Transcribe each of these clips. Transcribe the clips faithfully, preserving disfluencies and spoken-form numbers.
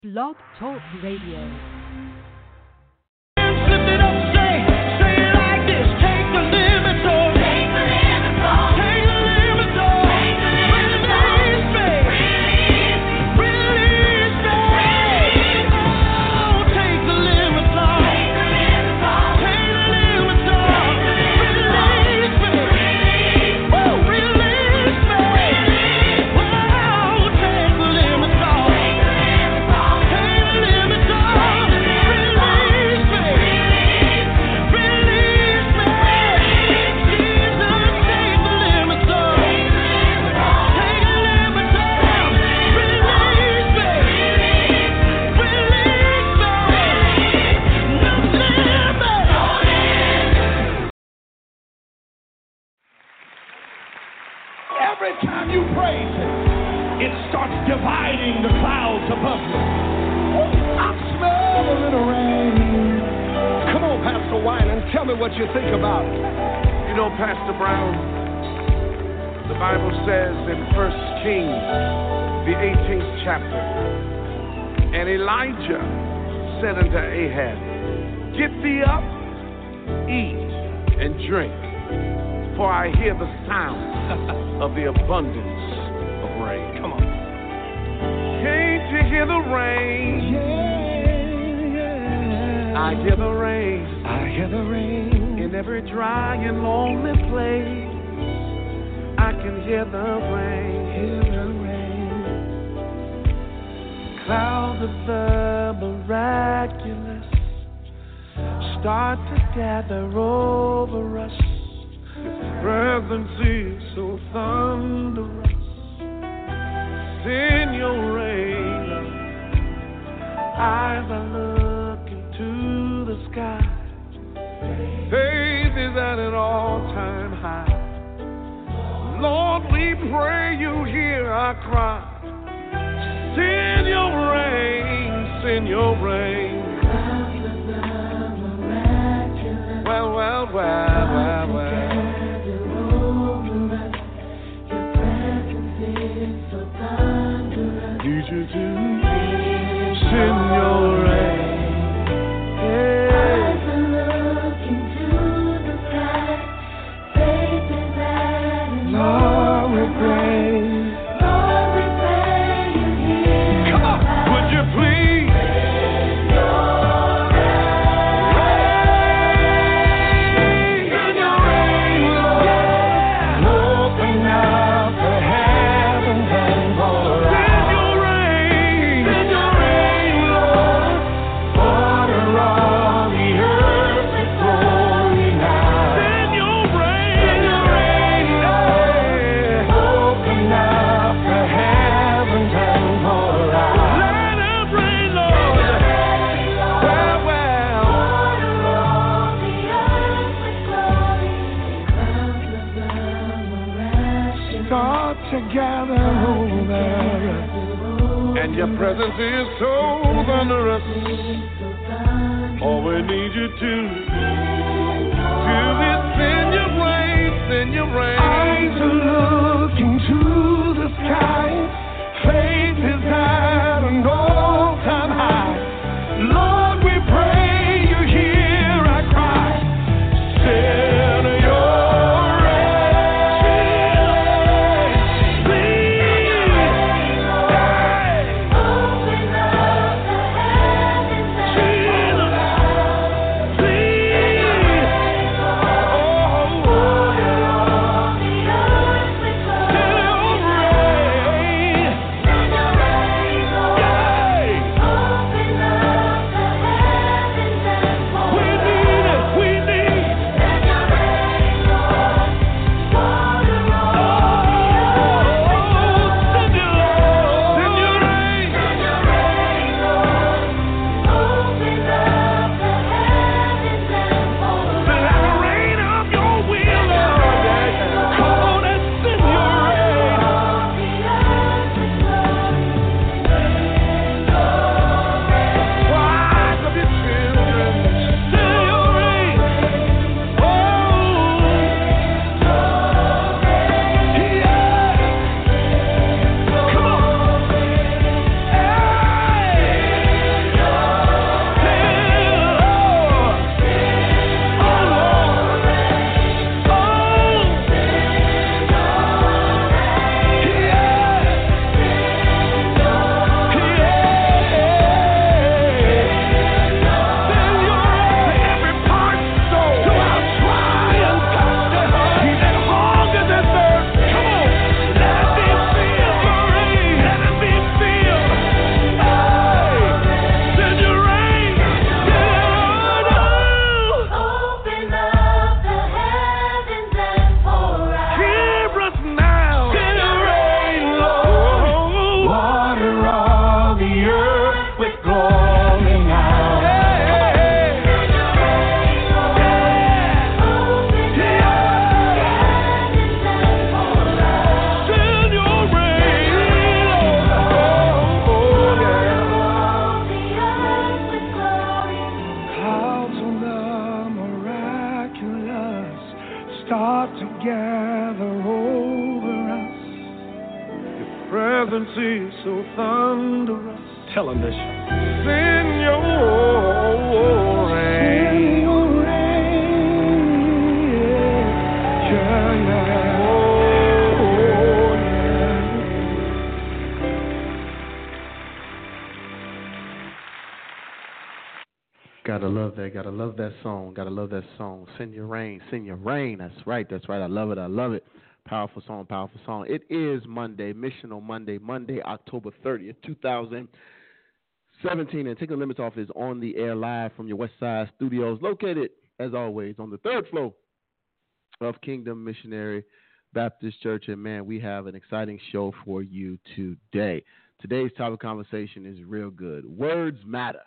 Blog Talk Radio. Every time you praise Him, it starts dividing the clouds above you. I smell a little rain. Come on, Pastor Wine, and tell me what you think about it. You know, Pastor Brown, the Bible says in First Kings, the eighteenth chapter, and Elijah said unto Ahab, get thee up, eat, and drink, for I hear the sound of the abundance of rain. Come on. Can't you hear the rain? Yeah, yeah. I hear the rain. I hear the rain. In every dry and lonely place, I can hear the rain. Hear the rain. Clouds of the miraculous start to gather over us. Presence is so thunderous. Send your rain. Eyes are looking to the sky. Faith is at an all-time high. Lord, we pray you hear our cry. Send your rain, send your rain. Well, well, well, well, well. Need you to send your rain. Yeah. Eyes are looking to the sky. Faith is at an Lord, we pray. Lord, we pray you hear. Come on, would you please? Send your Rain. Send your rain, Lord. Yeah. Open up the heavens and pour out. Send your rain. Send your rain, Lord. Water on the earth with glory now. Send your rain. Send your rain, Lord. Open up the heavens and pour out. Let it rain, Lord. Well, well. Start to gather over us. And your presence is so thunderous. All we need you to do is send your rain, send your rain. Eyes are looking to the sky. Faith is at an all-time high. Lord, we pray you hear our cry. Send your rain, please. Open up the heavens and pour out. Please. Oh, Water on the earth with glory. send your rain. Send your rain, Lord. Yay. mercy so thunderous. Tell them this. Send your rain. Send your rain. Yeah, yeah. Oh, yeah. Gotta love that. Gotta love that song. Gotta love that song. Send your rain. Send your rain. That's right. That's right. I love it. I love it. Powerful song. Powerful song. It is Monday. Missional Monday. Monday, October thirtieth, two thousand seventeen. And Taking the Limits Off is on the air live from your West Side Studios, located, as always, on the third floor of Kingdom Missionary Baptist Church. And, man, we have an exciting show for you today. Today's topic of conversation is real good. Words matter.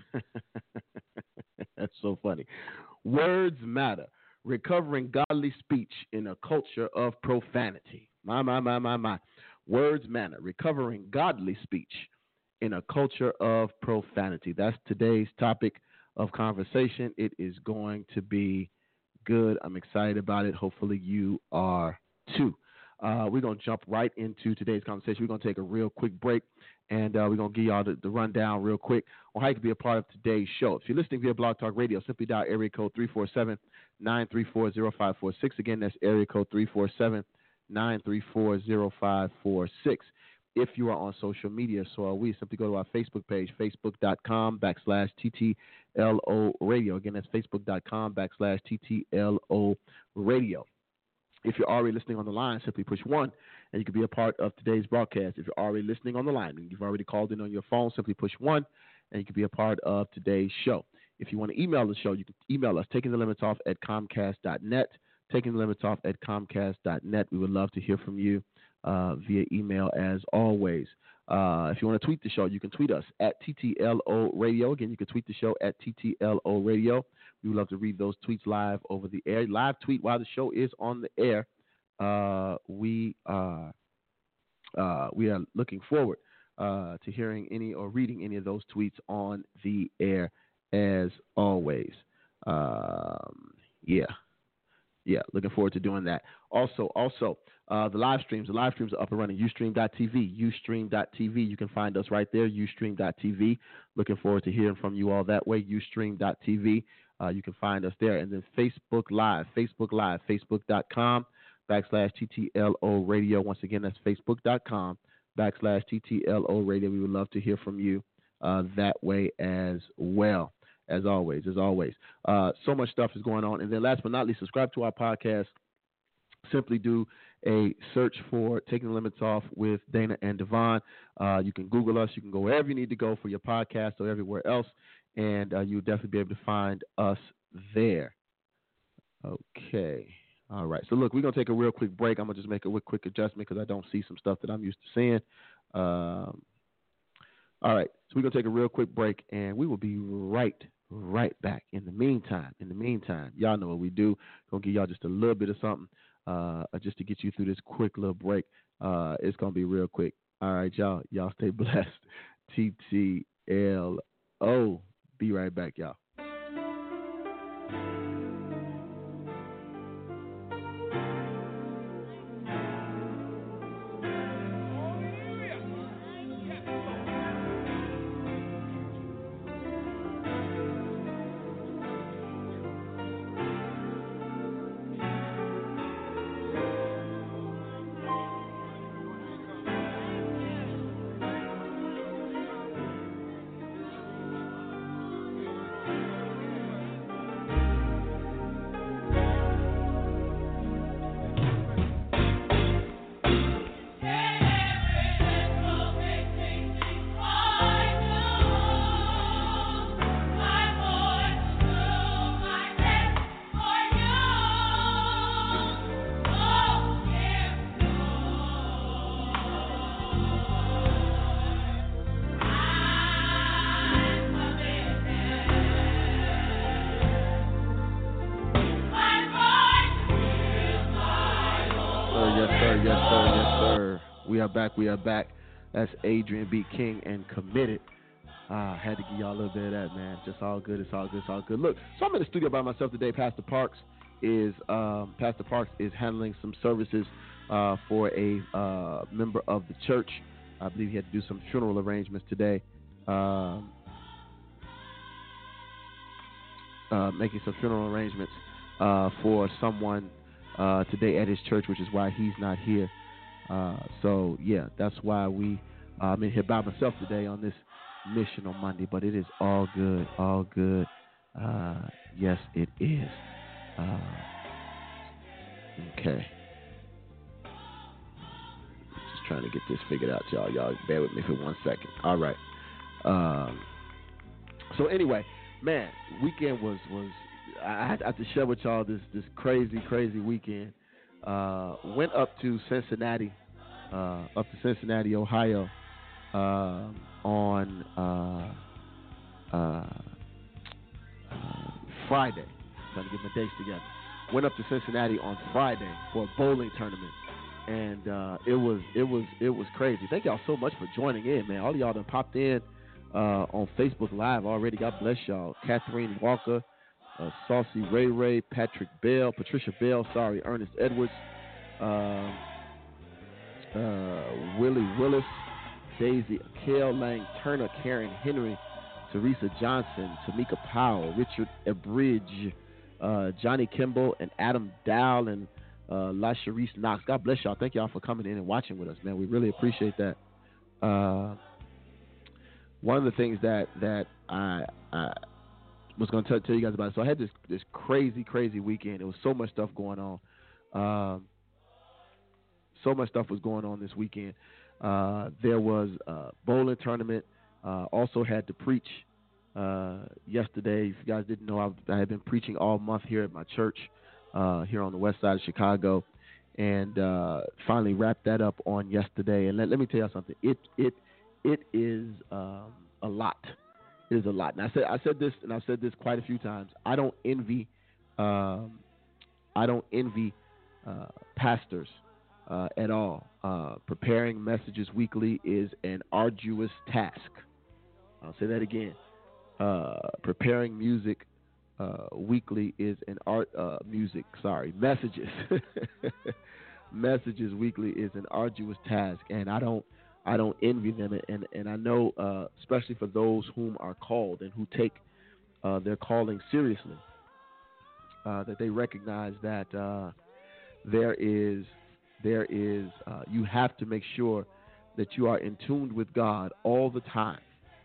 That's so funny. Words matter. Recovering godly speech in a culture of profanity. My, my, my, my, my. Words matter. Recovering godly speech in a culture of profanity. That's today's topic of conversation. It is going to be good. I'm excited about it. Hopefully you are too. Uh, we're going to jump right into today's conversation. We're going to take a real quick break, and uh, we're going to give y'all the, the rundown real quick on how you can be a part of today's show. If you're listening via Blog Talk Radio, simply dial area code three four seven, nine three four, zero five four six. Again, that's area code three four seven, nine three four, zero five four six. If you are on social media, so are we. Simply go to our Facebook page, facebook.com backslash TTLO Radio. Again, that's facebook.com backslash TTLO Radio. If you're already listening on the line, simply push one, and you can be a part of today's broadcast. If you're already listening on the line and you've already called in on your phone, simply push one, and you can be a part of today's show. If you want to email the show, you can email us, taking the limits off at comcast dot net, taking the limits off at comcast dot net. We would love to hear from you uh, via email as always. Uh, if you want to tweet the show, you can tweet us at T T L O Radio. Again, you can tweet the show at T T L O Radio. We would love to read those tweets live over the air. Live tweet while the show is on the air. Uh, we uh, uh, we are looking forward uh, to hearing any or reading any of those tweets on the air as always. Um, yeah. Yeah, looking forward to doing that. Also, also uh, the live streams. The live streams are up and running. Ustream dot T V. Ustream dot T V. You can find us right there. Ustream dot T V. Looking forward to hearing from you all that way. Ustream dot T V. Uh, you can find us there. And then Facebook Live. Facebook Live. Facebook.com backslash TTLO Radio. Once again, that's Facebook.com backslash TTLO Radio. We would love to hear from you uh, that way as well. As always, as always. Uh, so much stuff is going on. And then last but not least, subscribe to our podcast. Simply do a search for Taking the Limits Off with Dana and Devon. Uh, you can Google us. You can go wherever you need to go for your podcast or everywhere else, and uh, you'll definitely be able to find us there. Okay. All right. So, look, we're going to take a real quick break. I'm going to just make a quick, quick adjustment because I don't see some stuff that I'm used to seeing. Um, all right. So we're going to take a real quick break, and we will be right right back. In the meantime, in the meantime, y'all know what we do. Gonna give y'all just a little bit of something, uh, just to get you through this quick little break. Uh, it's gonna be real quick. All right, y'all. Y'all stay blessed. T T L O. Be right back, y'all. We are back. We are back. That's Adrian B. King and Committed. Uh, had to give y'all a little bit of that, man. Just all good. It's all good. It's all good. Look, so I'm in the studio by myself today. Pastor Parks is um, Pastor Parks is handling some services uh, for a uh, member of the church. I believe he had to do some funeral arrangements today. Um, uh, making some funeral arrangements uh, for someone uh, today at his church, which is why he's not here. Uh, so, yeah, that's why we, uh, I'm in here by myself today on this mission on Monday, but it is all good, all good. Uh, yes, it is. Uh, okay. Just trying to get this figured out, y'all. Y'all bear with me for one second. All right. Um, so anyway, man, weekend was, was I had, I had to share with y'all this, this crazy, crazy weekend. Uh, went up to Cincinnati, uh, up to Cincinnati, Ohio, uh, on uh, uh, uh, Friday. I'm trying to get my dates together. Went up to Cincinnati on Friday for a bowling tournament, and uh, it was it was it was crazy. Thank y'all so much for joining in, man. All of y'all done popped in uh, on Facebook Live already. God bless y'all. Catherine Walker. Uh, Saucy Ray Ray, Patrick Bell, Patricia Bell, sorry, Ernest Edwards, uh, uh, Willie Willis, Daisy Akell, Lang Turner, Karen Henry, Teresa Johnson, Tamika Powell, Richard Abridge, uh, Johnny Kimball, and Adam Dow, and uh, La Sharice Knox. God bless y'all. Thank y'all for coming in and watching with us, man. We really appreciate that. Uh, one of the things that that I, I was going to tell you guys about it. So I had this this crazy, crazy weekend. There was so much stuff going on. Um, so much stuff was going on this weekend. Uh, there was a bowling tournament. Uh, also had to preach uh, yesterday. If you guys didn't know, I, I had been preaching all month here at my church uh, here on the west side of Chicago, and uh, finally wrapped that up on yesterday. And let, let me tell you something. It it it is um, a lot. It is a lot. And I said I said this, and I've said this quite a few times. I don't envy, um, I don't envy uh, pastors uh, at all. Uh, preparing messages weekly is an arduous task. I'll say that again. Uh, preparing music uh, weekly is an art. Uh, music, sorry, messages. Messages weekly is an arduous task, and I don't. I don't envy them, and and I know, uh, especially for those whom are called and who take uh, their calling seriously, uh, that they recognize that uh, there is there is uh, you have to make sure that you are in tune with God all the time,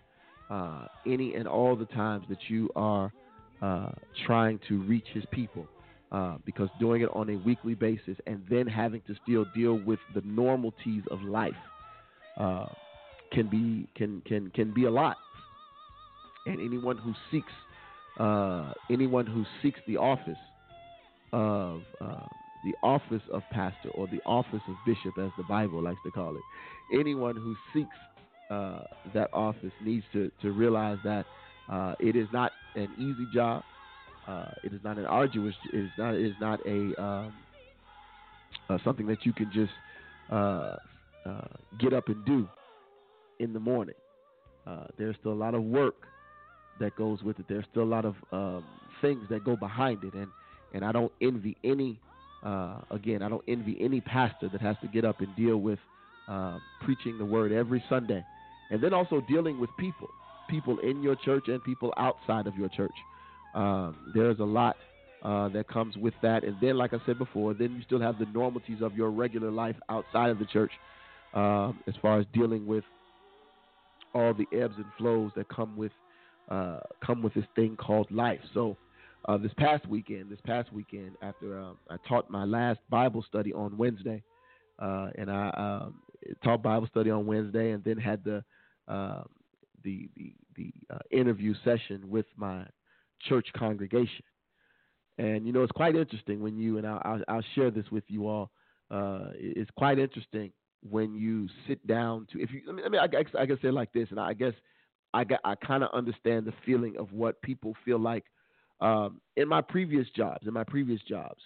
uh, any and all the times that you are uh, trying to reach His people, uh, because doing it on a weekly basis and then having to still deal with the normalities of life. Uh, can be can can can be a lot, and anyone who seeks uh, anyone who seeks the office of uh, the office of pastor or the office of bishop, as the Bible likes to call it, anyone who seeks uh, that office needs to to realize that uh, it is not an easy job. Uh, it is not an arduous. It is not. It is not a um, uh, something that you can just. Uh, Uh, get up and do in the morning. Uh, there's still a lot of work that goes with it. There's still a lot of um, things that go behind it, and and I don't envy any. Uh, again, I don't envy any pastor that has to get up and deal with uh, preaching the word every Sunday, and then also dealing with people, people in your church and people outside of your church. Um, there's a lot uh, that comes with that, and then, like I said before, then you still have the normalities of your regular life outside of the church. Um, as far as dealing with all the ebbs and flows that come with uh, come with this thing called life. So uh, this past weekend, this past weekend, after um, I taught my last Bible study on Wednesday, uh, and I um, taught Bible study on Wednesday, and then had the uh, the the, the uh, interview session with my church congregation. And you know, it's quite interesting when you and I'll, I'll, I'll share this with you all. Uh, it's quite interesting. When you sit down to, if you, I mean, I, mean, I, guess, I guess say it like this, and I guess I got, I kind of understand the feeling of what people feel like um, in my previous jobs, in my previous jobs,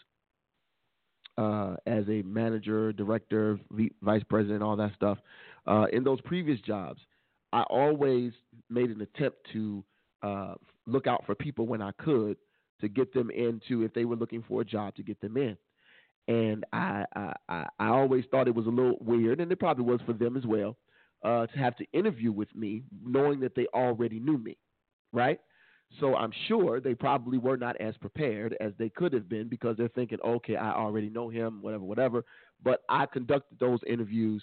uh, as a manager, director, vice president, all that stuff. Uh, in those previous jobs, I always made an attempt to uh, look out for people when I could to get them into, if they were looking for a job, to get them in. And I, I, I always thought it was a little weird, and it probably was for them as well. uh, to have to interview with me, knowing that they already knew me, right? So I'm sure they probably were not as prepared as they could have been because they're thinking, okay, I already know him, whatever, whatever. But I conducted those interviews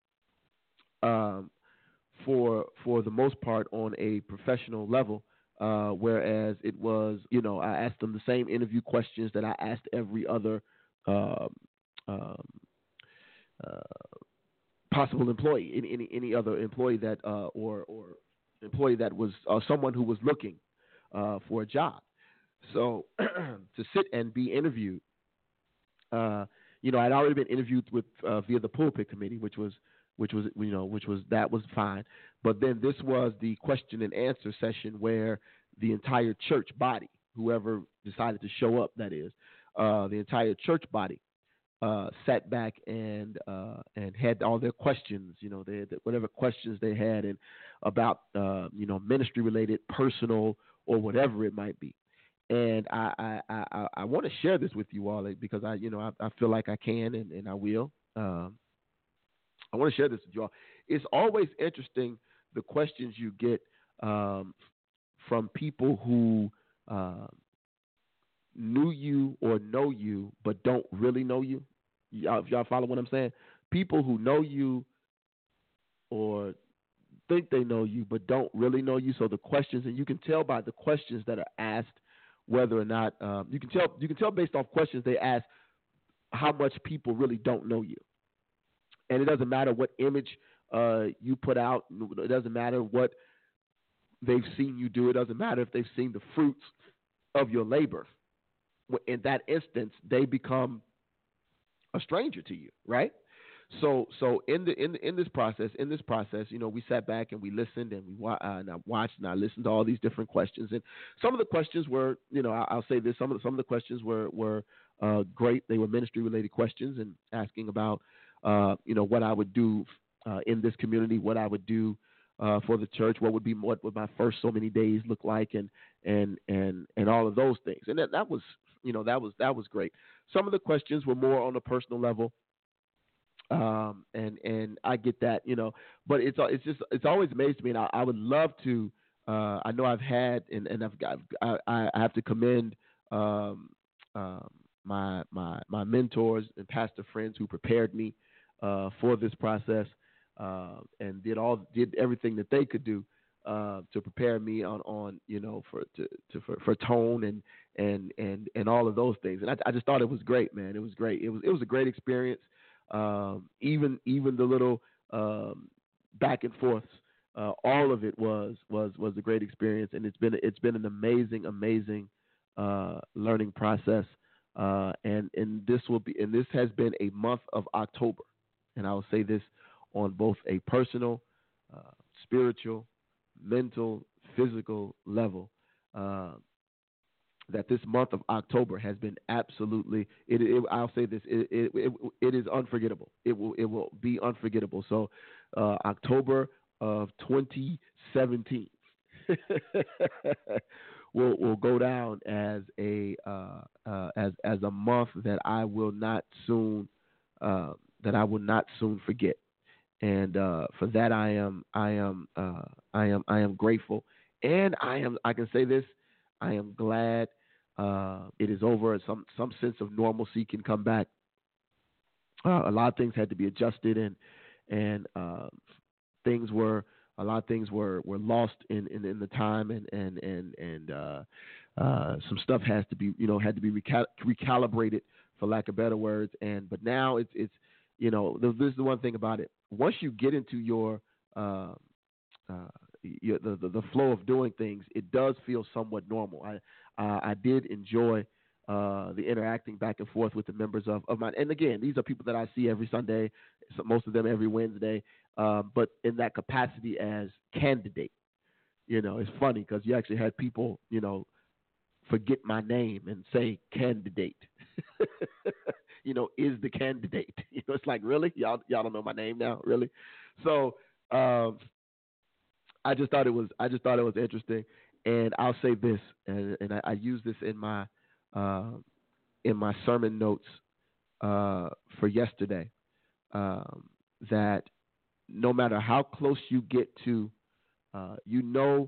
um, for for the most part on a professional level, uh, whereas it was, you know, I asked them the same interview questions that I asked every other um, um, uh, possible employee, any, any any other employee that uh, or or employee that was uh, someone who was looking uh, for a job. So to sit and be interviewed, uh, you know, I'd already been interviewed with uh, via the pulpit committee, which was which was you know which was that was fine. But then this was the question and answer session where the entire church body, whoever decided to show up, that is, uh, the entire church body uh, sat back and uh, and had all their questions, you know, they had whatever questions they had and about uh, you know ministry related, personal, or whatever it might be. And I I, I, I want to share this with you all because I you know I, I feel like I can and, and I will. Um, I want to share this with you all. It's always interesting the questions you get um, from people who uh, knew you or know you but don't really know you. Y'all, y'all follow what I'm saying? People who know you or think they know you but don't really know you. So the questions, and you can tell by the questions that are asked whether or not um, you can tell. You can tell based off questions they ask how much people really don't know you. And it doesn't matter what image uh, you put out. It doesn't matter what they've seen you do. It doesn't matter if they've seen the fruits of your labor. In that instance, they become a stranger to you, right? So, so in the in the, in this process, in this process, you know, we sat back and we listened and we wa- uh, and I watched and I listened to all these different questions. And some of the questions were, you know, I, I'll say this: some of the, some of the questions were were uh, great. They were ministry related questions and asking about, uh, you know, what I would do uh, in this community, what I would do uh, for the church, what would be what would my first so many days look like, and and and and all of those things. And that that was, you know, that was that was great. Some of the questions were more on a personal level. Um, and, and I get that, you know, but it's, it's just, it's always amazed me. And I, I would love to, uh, I know I've had, and, and I've got, I, I have to commend, um, um, my, my, my mentors and pastor friends who prepared me, uh, for this process, uh, and did all, did everything that they could do, uh, to prepare me on, on, you know, for, to, to, for, for tone and, and, and, and all of those things. And I, I just thought it was great, man. It was great. It was, it was a great experience. Um, even even the little um, back and forths, uh, all of it was was was a great experience, and it's been it's been an amazing amazing uh, learning process. Uh, and and this will be and this has been a month of October, and I will say this on both a personal, uh, spiritual, mental, physical level. Uh, that this month of October has been absolutely, it, it, I'll say this, it, it, it, it is unforgettable. It will it will be unforgettable. So uh, October of twenty seventeen will will go down as a uh, uh, as as a month that I will not soon uh, that I will not soon forget. And uh, for that I am I am uh, I am I am grateful, and I am I can say this. I am glad uh, it is over. Some some sense of normalcy can come back. Uh, a lot of things had to be adjusted, and and uh, things were a lot of things were, were lost in, in, in the time, and and and and uh, uh, some stuff has to be you know had to be recal- recalibrated, for lack of better words. And but now it's it's you know this is the one thing about it. Once you get into your uh, uh, The, the the flow of doing things, it does feel somewhat normal. I uh, I did enjoy uh, the interacting back and forth with the members of, of mine. And again, these are people that I see every Sunday, so most of them every Wednesday, uh, but in that capacity as candidate. You know, it's funny because you actually had people, you know, forget my name and say candidate. you know, is the candidate. You know, it's like, really? Y'all, y'all don't know my name now? Really? So, um, I just thought it was. I just thought it was interesting, and I'll say this, and, and I, I use this in my uh, in my sermon notes uh, for yesterday. Um, that no matter how close you get to, uh, you know,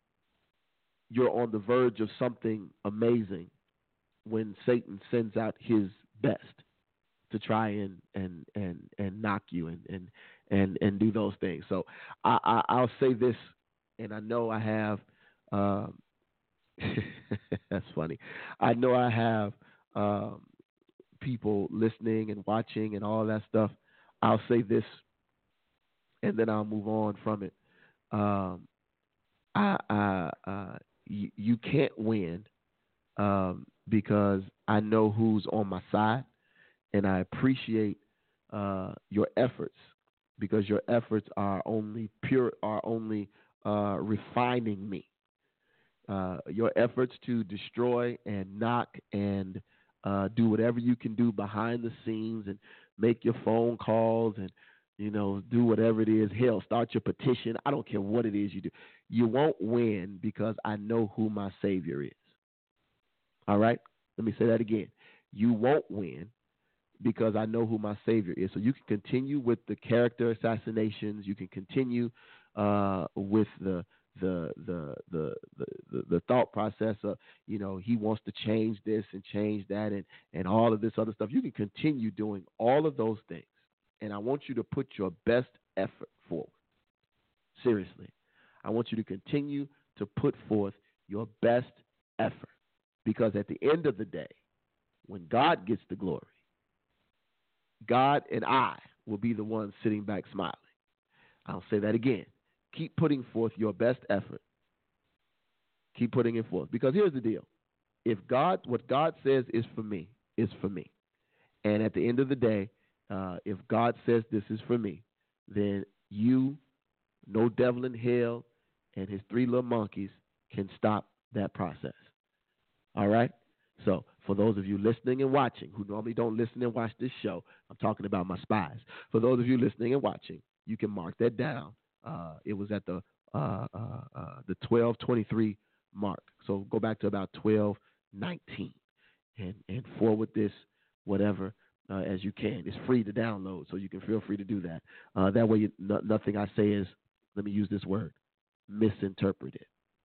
you're on the verge of something amazing when Satan sends out his best to try and and and, and knock you and, and and and do those things. So I, I, I'll say this, and I know I have. Um, that's funny. I know I have um, people listening and watching and all that stuff. I'll say this, and then I'll move on from it. Um, I, I, uh, you, you can't win um, because I know who's on my side, and I appreciate uh, your efforts because your efforts are only pure, are only uh, refining me. Uh, your efforts to destroy and knock and uh, do whatever you can do behind the scenes and make your phone calls and, you know, do whatever it is. Hell, start your petition. I don't care what it is you do. You won't win because I know who my Savior is. All right? Let me say that again. You won't win because I know who my Savior is. So you can continue with the character assassinations. You can continue uh, with the The the, the the the thought process of, you know, he wants to change this and change that and, and all of this other stuff. You can continue doing all of those things. And I want you to put your best effort forward. Seriously. I want you to continue to put forth your best effort. Because at the end of the day, when God gets the glory, God and I will be the ones sitting back smiling. I'll say that again. Keep putting forth your best effort. Keep putting it forth. Because here's the deal. If God, what God says is for me, is for me. And at the end of the day, uh, if God says this is for me, then you, no devil in hell, and his three little monkeys can stop that process. All right? So for those of you listening and watching who normally don't listen and watch this show, I'm talking about my spies. For those of you listening and watching, you can mark that down. Uh, it was at the uh, uh, uh, the twelve twenty-three mark. So go back to about twelve nineteen and, and forward this, whatever, uh, as you can. It's free to download, so you can feel free to do that. Uh, that way, you, no, nothing I say is, let me use this word, misinterpreted.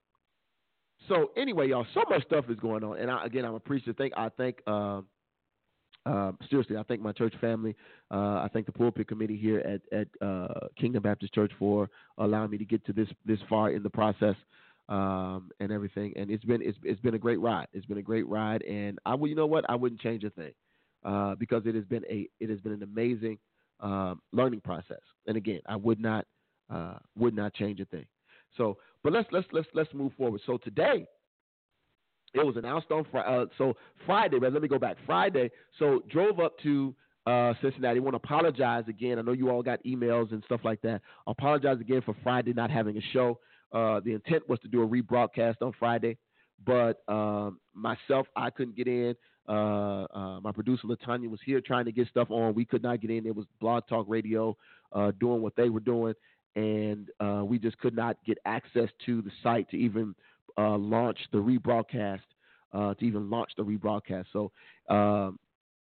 So anyway, y'all, so much stuff is going on. And I, again, I'm appreciative. Thank, I thank, uh, uh, seriously, I thank my church family. Uh, I thank the pulpit committee here at, at uh, Kingdom Baptist Church for allowing me to get to this this far in the process um, and everything. And it's been it's it's been a great ride. It's been a great ride. And I will, you know what? I wouldn't change a thing uh, because it has been a it has been an amazing um, learning process. And again, I would not uh, would not change a thing. So, but let's let's let's let's move forward. So today, it was announced on Friday. Uh, so Friday, but let me go back. Friday, so drove up to uh, Cincinnati. I want to apologize again. I know you all got emails and stuff like that. I apologize again for Friday not having a show. Uh, the intent was to do a rebroadcast on Friday, but um, myself, I couldn't get in. Uh, uh, my producer, LaTanya, was here trying to get stuff on. We could not get in. It was Blog Talk Radio uh, doing what they were doing, and uh, we just could not get access to the site to even uh, launch the rebroadcast, uh, to even launch the rebroadcast. So, um,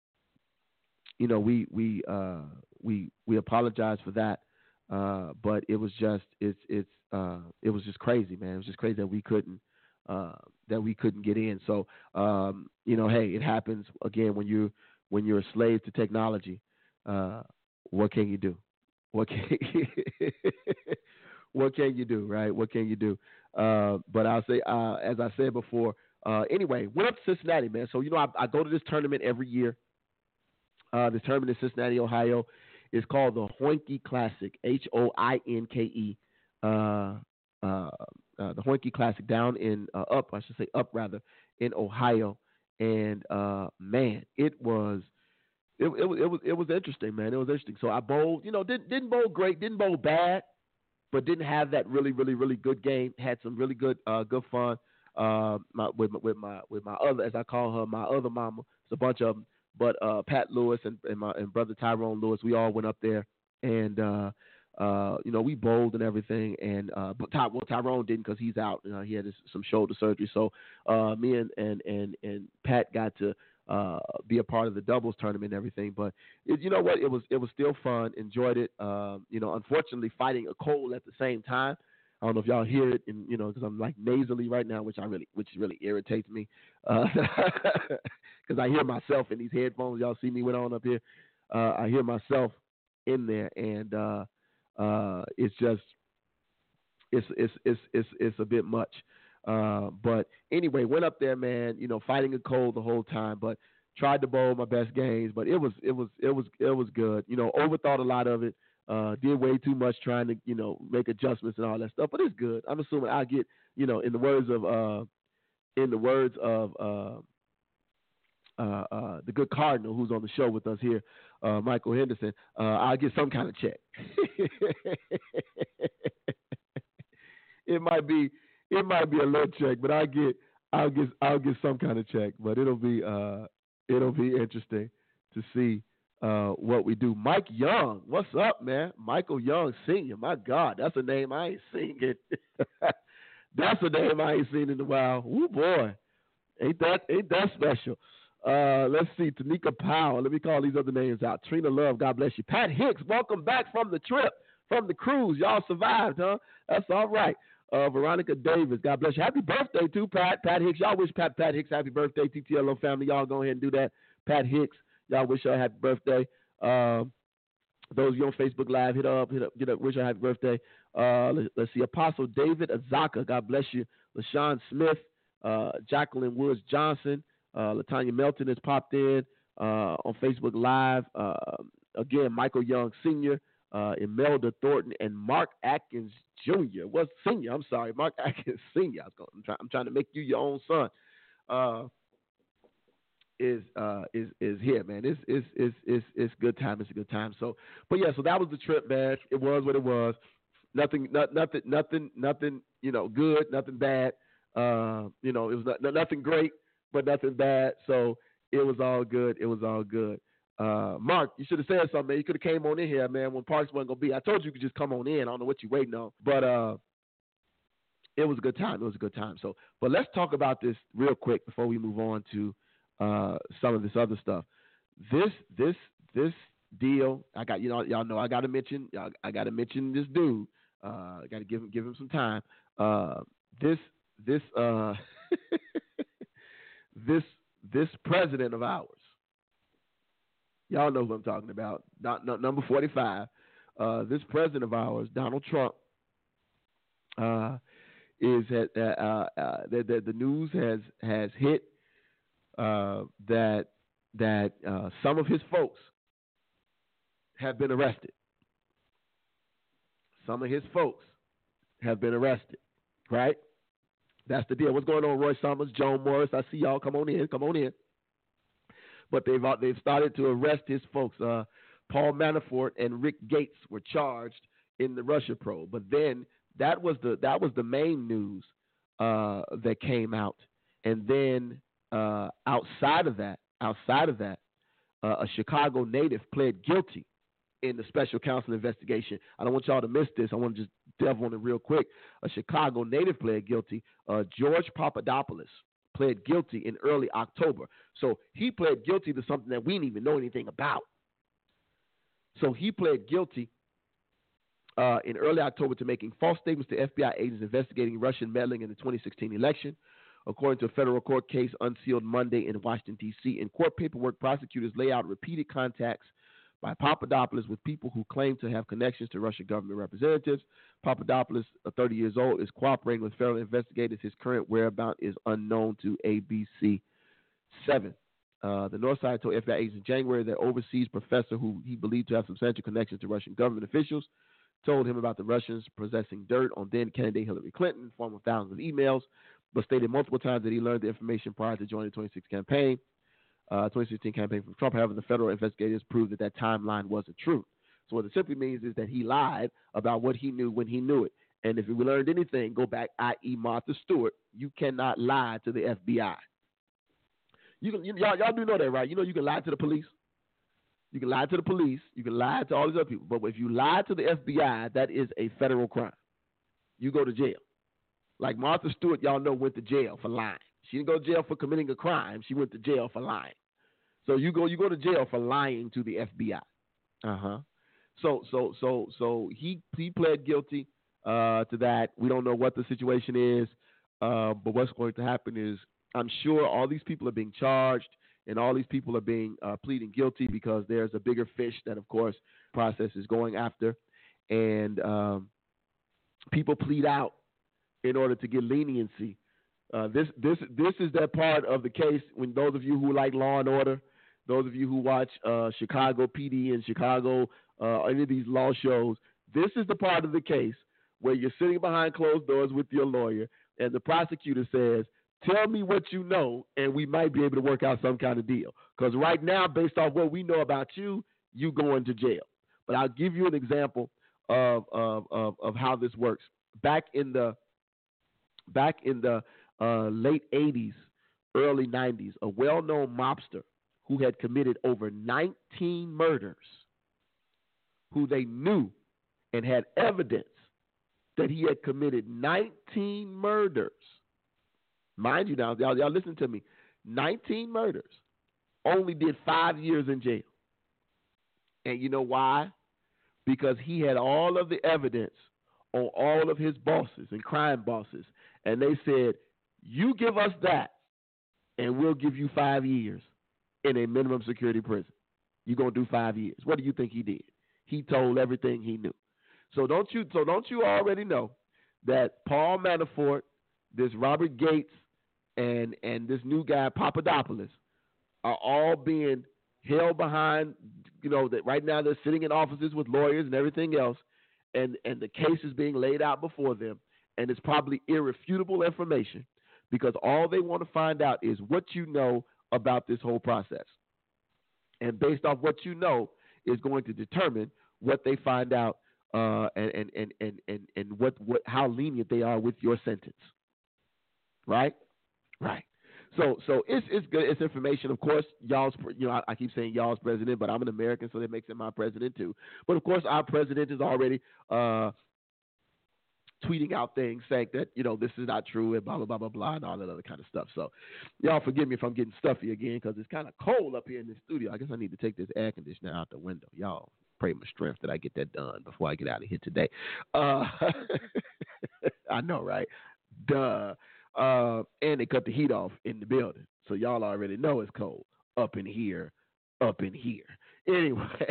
you know, we we uh, we we apologize for that, uh, but it was just it's it's uh, it was just crazy, man. It was just crazy that we couldn't uh, that we couldn't get in. So, um, you know, hey, it happens again when you when you're a slave to technology. Uh, what can you do? What can what can you do, right? What can you do? Uh, but I'll say, uh, as I said before, uh, anyway, went up to Cincinnati, man. So, you know, I, I go to this tournament every year. Uh, this tournament in Cincinnati, Ohio, is called the Hoinke Classic, H O I N K E, uh, uh, uh, the Hoinke Classic down in, uh, up, I should say up rather, in Ohio. And, uh, man, it was, it, it, it was, it was interesting, man. It was interesting. So I bowled, you know, didn't, didn't bowl great, didn't bowl bad, but didn't have that really, really, really good game. Had some really good, uh, good fun, uh, my, with, my, with my, with my other, as I call her, my other mama. It's a bunch of them. But uh, Pat Lewis and, and my and brother Tyrone Lewis, we all went up there, and uh, uh, you know, we bowled and everything. And uh, but Ty, well, Tyrone didn't because he's out. You know, he had his, some shoulder surgery. So uh, me and, and and and Pat got to uh, be a part of the doubles tournament and everything. But it, you know what? It was it was still fun. Enjoyed it. Um, you know, unfortunately, fighting a cold at the same time. I don't know if y'all hear it, and you know, because I'm like nasally right now, which I really, which really irritates me, because uh, I hear myself in these headphones. Y'all see me went on up here. Uh, I hear myself in there, and uh, uh, it's just, it's it's it's it's it's a bit much. Uh, but anyway, went up there, man. You know, fighting a cold the whole time, but tried to bowl my best games. But it was it was it was it was good. You know, overthought a lot of it. Uh, did way too much trying to, you know, make adjustments and all that stuff, but it's good. I'm assuming I get, you know, in the words of, uh, in the words of uh, uh, uh, the good Cardinal who's on the show with us here, uh, Michael Henderson. Uh, I'll get some kind of check. it might be, it might be a little check, but I get, I'll get, I'll get some kind of check. But it'll be, uh, it'll be interesting to see. Uh, what we do. Mike Young, what's up, man? Michael Young Senior, my God, that's a name I ain't seen it. That's a name I ain't seen in a while. Ooh, boy, ain't that ain't that special? Uh, let's see, Tanika Powell. Let me call these other names out. Trina Love, God bless you. Pat Hicks, welcome back from the trip, from the cruise. Y'all survived, huh? That's all right. Uh, Veronica Davis, God bless you. Happy birthday too, Pat. Pat Hicks, y'all wish Pat Pat Hicks happy birthday. T T L O family, y'all go ahead and do that. Pat Hicks. Y'all wish her happy birthday. Um, those of you on Facebook Live, hit up, hit up, get up, wish her happy birthday. Uh, let, let's see, Apostle David Azaka, God bless you. LaShawn Smith, uh, Jacqueline Woods Johnson, uh, Latanya Melton has popped in uh, on Facebook Live. Uh, again, Michael Young Senior, uh, Imelda Thornton, and Mark Atkins Junior What's Senior? I'm sorry, Mark Atkins Senior I was going, I'm, try, I'm trying to make you your own son. Uh, is uh is is here, man. It's it's it's it's it's good time. It's a good time. So, but yeah, so that was the trip, man. It was what it was. Nothing, not, nothing, nothing, nothing. You know, good, nothing bad. Uh, you know, it was not, nothing great, but nothing bad. So it was all good. It was all good. Uh, Mark, you should have said something, man. You could have came on in here, man, when Parks wasn't gonna be. I told you you could just come on in. I don't know what you're waiting on, but uh, it was a good time. It was a good time. So, but let's talk about this real quick before we move on to uh, some of this other stuff. This, this, this deal. I got, you know, y'all know I got to mention. Y'all, I got to mention this dude. Uh, I got to give him, give him some time. Uh, this, this, uh, this, this president of ours. Y'all know who I'm talking about. Not, not number forty-five. Uh, this president of ours, Donald Trump, uh, is at, uh, uh, the, the the news has has hit uh, that that uh, some of his folks have been arrested. Some of his folks have been arrested. Right? That's the deal. What's going on, Roy Summers, Joan Morris? I see y'all. Come on in. Come on in. But they've they've started to arrest his folks. Uh, Paul Manafort and Rick Gates were charged in the Russia probe. But then that was the that was the main news uh, that came out. And then uh, outside of that, outside of that, uh, a Chicago native pled guilty in the special counsel investigation. I don't want y'all to miss this. I want to just delve on it real quick. A Chicago native pled guilty. Uh, George Papadopoulos pled guilty in early October. So he pled guilty to something that we didn't even know anything about. So he pled guilty uh, in early October to making false statements to F B I agents investigating Russian meddling in the twenty sixteen election. According to a federal court case unsealed Monday in Washington, D C, in court paperwork, prosecutors lay out repeated contacts by Papadopoulos with people who claim to have connections to Russian government representatives. Papadopoulos, thirty years old, is cooperating with federal investigators. His current whereabouts is unknown to A B C seven. Uh, the Northside told F B I agents in January that overseas professor who he believed to have substantial connections to Russian government officials told him about the Russians possessing dirt on then candidate Hillary Clinton in the form of thousands of emails, but stated multiple times that he learned the information prior to joining the twenty sixteen campaign. Uh, twenty sixteen campaign from Trump. However, the federal investigators proved that that timeline wasn't true. So what it simply means is that he lied about what he knew when he knew it. And if we learned anything, go back, that is. Martha Stewart, you cannot lie to the F B I. You can, you, y'all, y'all do know that, right? You know you can lie to the police. You can lie to the police. You can lie to all these other people. But if you lie to the F B I, that is a federal crime. You go to jail. Like Martha Stewart, y'all know, went to jail for lying. She didn't go to jail for committing a crime. She went to jail for lying. So you go you go to jail for lying to the F B I. Uh huh. So so so so he he pled guilty uh, to that. We don't know what the situation is, uh, but what's going to happen is I'm sure all these people are being charged, and all these people are being uh, pleading guilty because there's a bigger fish that, of course, process is going after, and um, people plead out in order to get leniency. Uh, this this this is that part of the case when those of you who like Law and Order, those of you who watch uh, Chicago P D and Chicago, uh, any of these law shows, this is the part of the case where you're sitting behind closed doors with your lawyer, and the prosecutor says, "Tell me what you know, and we might be able to work out some kind of deal. Because right now, based off what we know about you, you going to jail." But I'll give you an example of of of, of how this works. Back in the back in the uh, late eighties, early nineties, a well-known mobster who had committed over nineteen murders, who they knew and had evidence that he had committed nineteen murders. Mind you now, y'all, y'all listen to me, nineteen murders, only did five years in jail. And you know why? Because he had all of the evidence on all of his bosses and crime bosses. And they said, you give us that, and we'll give you five years in a minimum security prison. You're going to do five years. What do you think he did? He told everything he knew. So don't you, so don't you already know that Paul Manafort, this Robert Gates, and and this new guy, Papadopoulos, are all being held behind, you know, that right now they're sitting in offices with lawyers and everything else, and, and the case is being laid out before them, and it's probably irrefutable information because all they want to find out is what you know about this whole process. And based off what you know is going to determine what they find out uh, and, and, and, and, and, and what, what how lenient they are with your sentence. Right? Right. So so it's it's good. It's information. Of course, y'all's, you know, I, I keep saying y'all's president, but I'm an American, so that makes him my president too. But of course, our president is already uh, tweeting out things saying that, you know, this is not true and blah, blah, blah, blah, blah, and all that other kind of stuff. So y'all forgive me if I'm getting stuffy again because it's kind of cold up here in the studio. I guess I need to take this air conditioner out the window. Y'all pray my strength that I get that done before I get out of here today. Uh, I know, right? Duh. Uh, and they cut the heat off in the building. So y'all already know it's cold up in here, up in here. Anyway.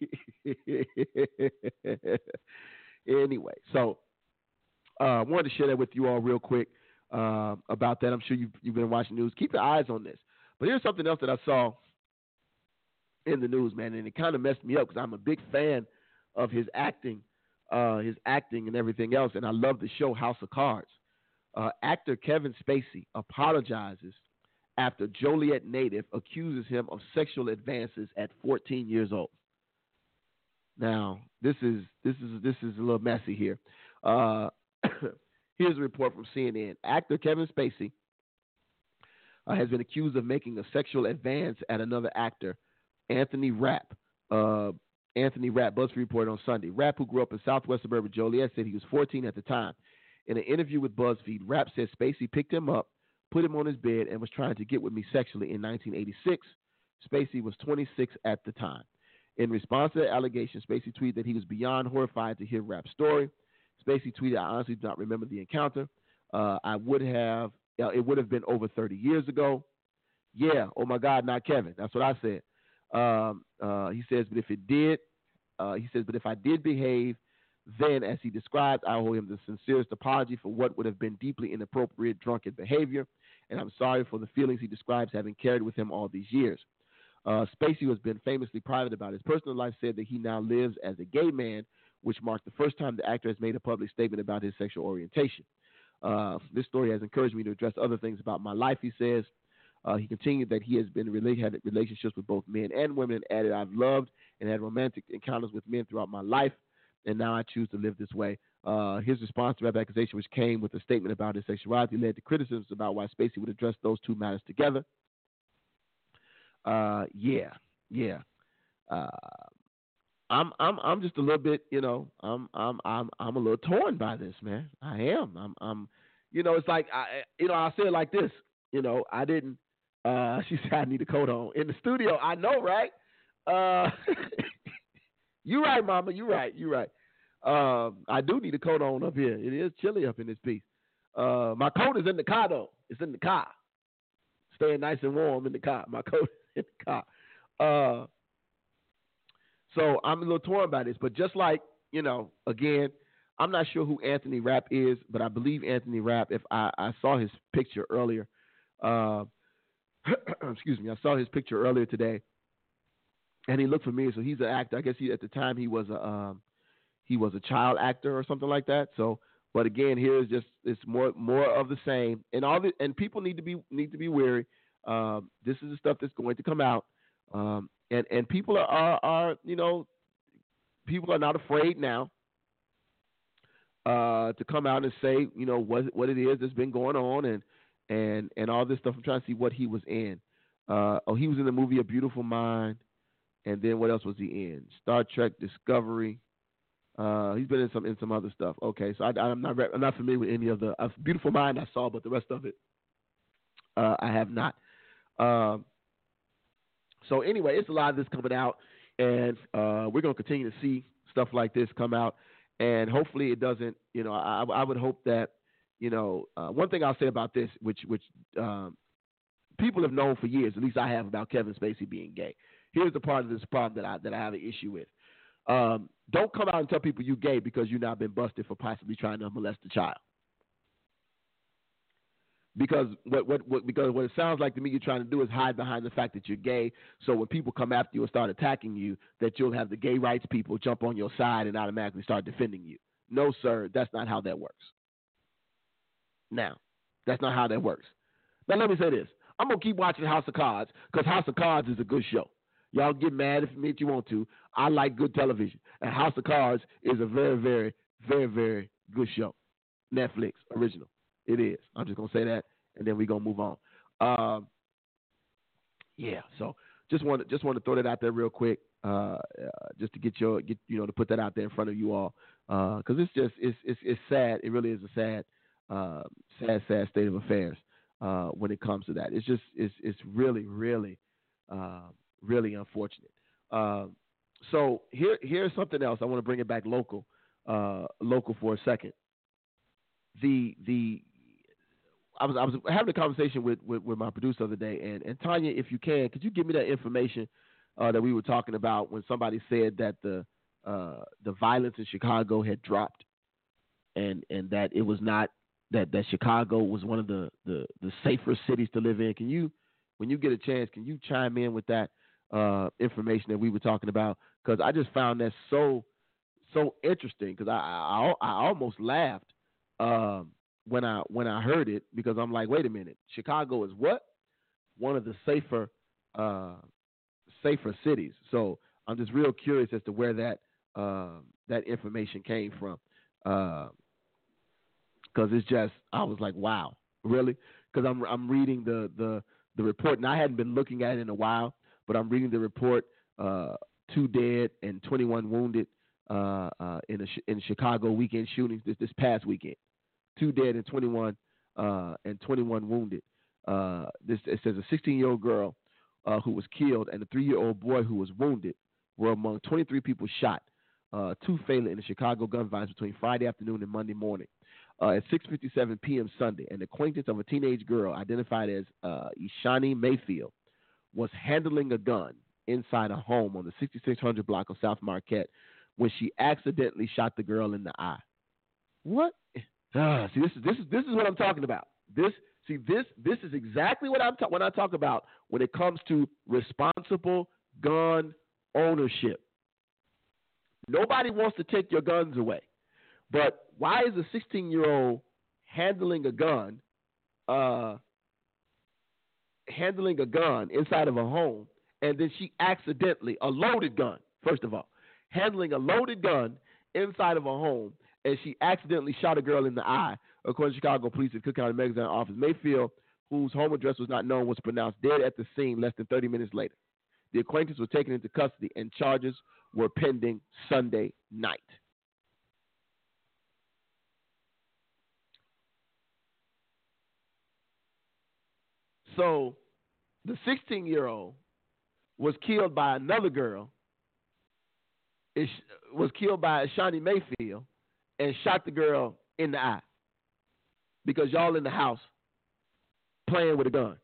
anyway, so I uh, wanted to share that with you all real quick uh, about that. I'm sure you've, you've been watching news. Keep your eyes on this. But here's something else that I saw in the news, man, and it kind of messed me up because I'm a big fan of his acting, uh, his acting and everything else, and I love the show House of Cards. Uh, actor Kevin Spacey apologizes after Joliet native accuses him of sexual advances at fourteen years old. Now, this is this is this is a little messy here. Uh, here's a report from C N N. Actor Kevin Spacey uh, has been accused of making a sexual advance at another actor, Anthony Rapp. Uh, Anthony Rapp, BuzzFeed reported on Sunday. Rapp, who grew up in southwest suburban Joliet, said he was fourteen at the time. In an interview with BuzzFeed, Rapp said Spacey picked him up, put him on his bed, and was trying to get with me sexually in nineteen eighty-six. Spacey was twenty-six at the time. In response to the allegation, Spacey tweeted that he was beyond horrified to hear Rapp's story. Spacey tweeted, "I honestly do not remember the encounter. Uh, I would have, uh, it would have been over thirty years ago. Yeah, oh my God, not Kevin. That's what I said. Um, uh, he says, but if it did, uh, he says, but if I did behave, then, as he described, I owe him the sincerest apology for what would have been deeply inappropriate drunken behavior, and I'm sorry for the feelings he describes having carried with him all these years." Uh, Spacey, who has been famously private about his personal life, said that he now lives as a gay man, which marked the first time the actor has made a public statement about his sexual orientation. Uh, this story has encouraged me to address other things about my life, he says. Uh, he continued that he has been had relationships with both men and women, and added, "I've loved and had romantic encounters with men throughout my life, and now I choose to live this way." Uh, his response to that accusation, which came with a statement about his sexuality, led to criticisms about why Spacey would address those two matters together. Uh, yeah, yeah. Uh, I'm, I'm, I'm just a little bit, you know, I'm, I'm, I'm, I'm a little torn by this, man. I am. I'm, I'm, you know, it's like, I, you know, I'll say it like this. You know, I didn't, Uh, she said, I need a coat on. In the studio, I know, right? Uh, you right, Mama. You right. You right. Um, I do need a coat on up here. It is chilly up in this piece. Uh, my coat is in the car, though. It's in the car. Staying nice and warm in the car. My coat is in the car. Uh, so I'm a little torn by this. But just like, you know, again, I'm not sure who Anthony Rapp is, but I believe Anthony Rapp, if I, I saw his picture earlier. Uh, excuse me. I saw his picture earlier today. And he looked familiar. So he's an actor. I guess he at the time he was a um, he was a child actor or something like that. So, but again, here is just it's more more of the same. And all the and people need to be need to be wary. Um, this is the stuff that's going to come out. Um, and and people are, are are you know people are not afraid now uh, to come out and say you know what what it is that's been going on and and and all this stuff. I'm trying to see what he was in. Uh, oh, he was in the movie A Beautiful Mind. And then what else was he in? Star Trek Discovery. Uh, he's been in some in some other stuff. Okay, so I, I'm not I'm not familiar with any of the uh, Beautiful Mind I saw, but the rest of it uh, I have not. Um, so anyway, it's a lot of this coming out, and uh, we're going to continue to see stuff like this come out, and hopefully it doesn't. You know, I, I would hope that you know uh, one thing I'll say about this, which which um, people have known for years, at least I have, about Kevin Spacey being gay. Here's the part of this problem that I that I have an issue with. Um, don't come out and tell people you're gay because you've not been busted for possibly trying to molest a child. Because what, what, what because what it sounds like to me you're trying to do is hide behind the fact that you're gay. So when people come after you and start attacking you, that you'll have the gay rights people jump on your side and automatically start defending you. No, sir, that's not how that works. Now, that's not how that works. Now let me say this: I'm gonna keep watching House of Cards because House of Cards is a good show. Y'all get mad at me if you want to. I like good television. And House of Cards is a very, very, very, very good show. Netflix original. It is. I'm just going to say that, and then we're going to move on. Um, yeah, so just want to just want to throw that out there real quick, uh, uh, just to get your get you know to put that out there in front of you all, because uh, it's just it's, it's it's sad. It really is a sad, uh, sad, sad state of affairs uh, when it comes to that. It's just it's it's really, really. Uh, Really unfortunate. Uh, so here, here's something else. I want to bring it back local, uh, local for a second. The the I was I was having a conversation with, with, with my producer the other day, and, and Tanya, if you can, could you give me that information uh, that we were talking about when somebody said that the uh, the violence in Chicago had dropped, and and that it was not that, that Chicago was one of the, the, the safer cities to live in. Can you, when you get a chance, can you chime in with that? Uh, information that we were talking about, because I just found that so so interesting. Because I, I I almost laughed um, when I when I heard it, because I'm like, wait a minute, Chicago is what? One of the safer uh, safer cities. So I'm just real curious as to where that uh, that information came from, because uh, it's just I was like, wow, really? Because I'm I'm reading the the the report, and I hadn't been looking at it in a while. But I'm reading the report, uh, two dead and twenty-one wounded uh, uh, in a in Chicago weekend shootings this, this past weekend. Two dead and twenty-one uh, and twenty-one wounded. Uh, this it says a sixteen-year-old girl uh, who was killed and a three-year-old boy who was wounded were among twenty-three people shot, uh, two fatally in the Chicago gun violence between Friday afternoon and Monday morning. Uh, at six fifty-seven p.m. Sunday, an acquaintance of a teenage girl identified as uh, Ishani Mayfield was handling a gun inside a home on the sixty-six hundred block of South Marquette when she accidentally shot the girl in the eye. What? Uh, see, this is this is this is what I'm talking about. This see this this is exactly what I'm ta- when I talk about when it comes to responsible gun ownership. Nobody wants to take your guns away, but why is a sixteen-year-old handling a gun? Uh, handling a gun inside of a home, and then she accidentally, a loaded gun, first of all, handling a loaded gun inside of a home, and she accidentally shot a girl in the eye, according to Chicago police and Cook County Magazine office. Mayfield, whose home address was not known, was pronounced dead at the scene less than thirty minutes later. The acquaintance was taken into custody, and charges were pending Sunday night. So the sixteen-year-old was killed by another girl, is, was killed by Shawnee Mayfield, and shot the girl in the eye because y'all in the house playing with a gun.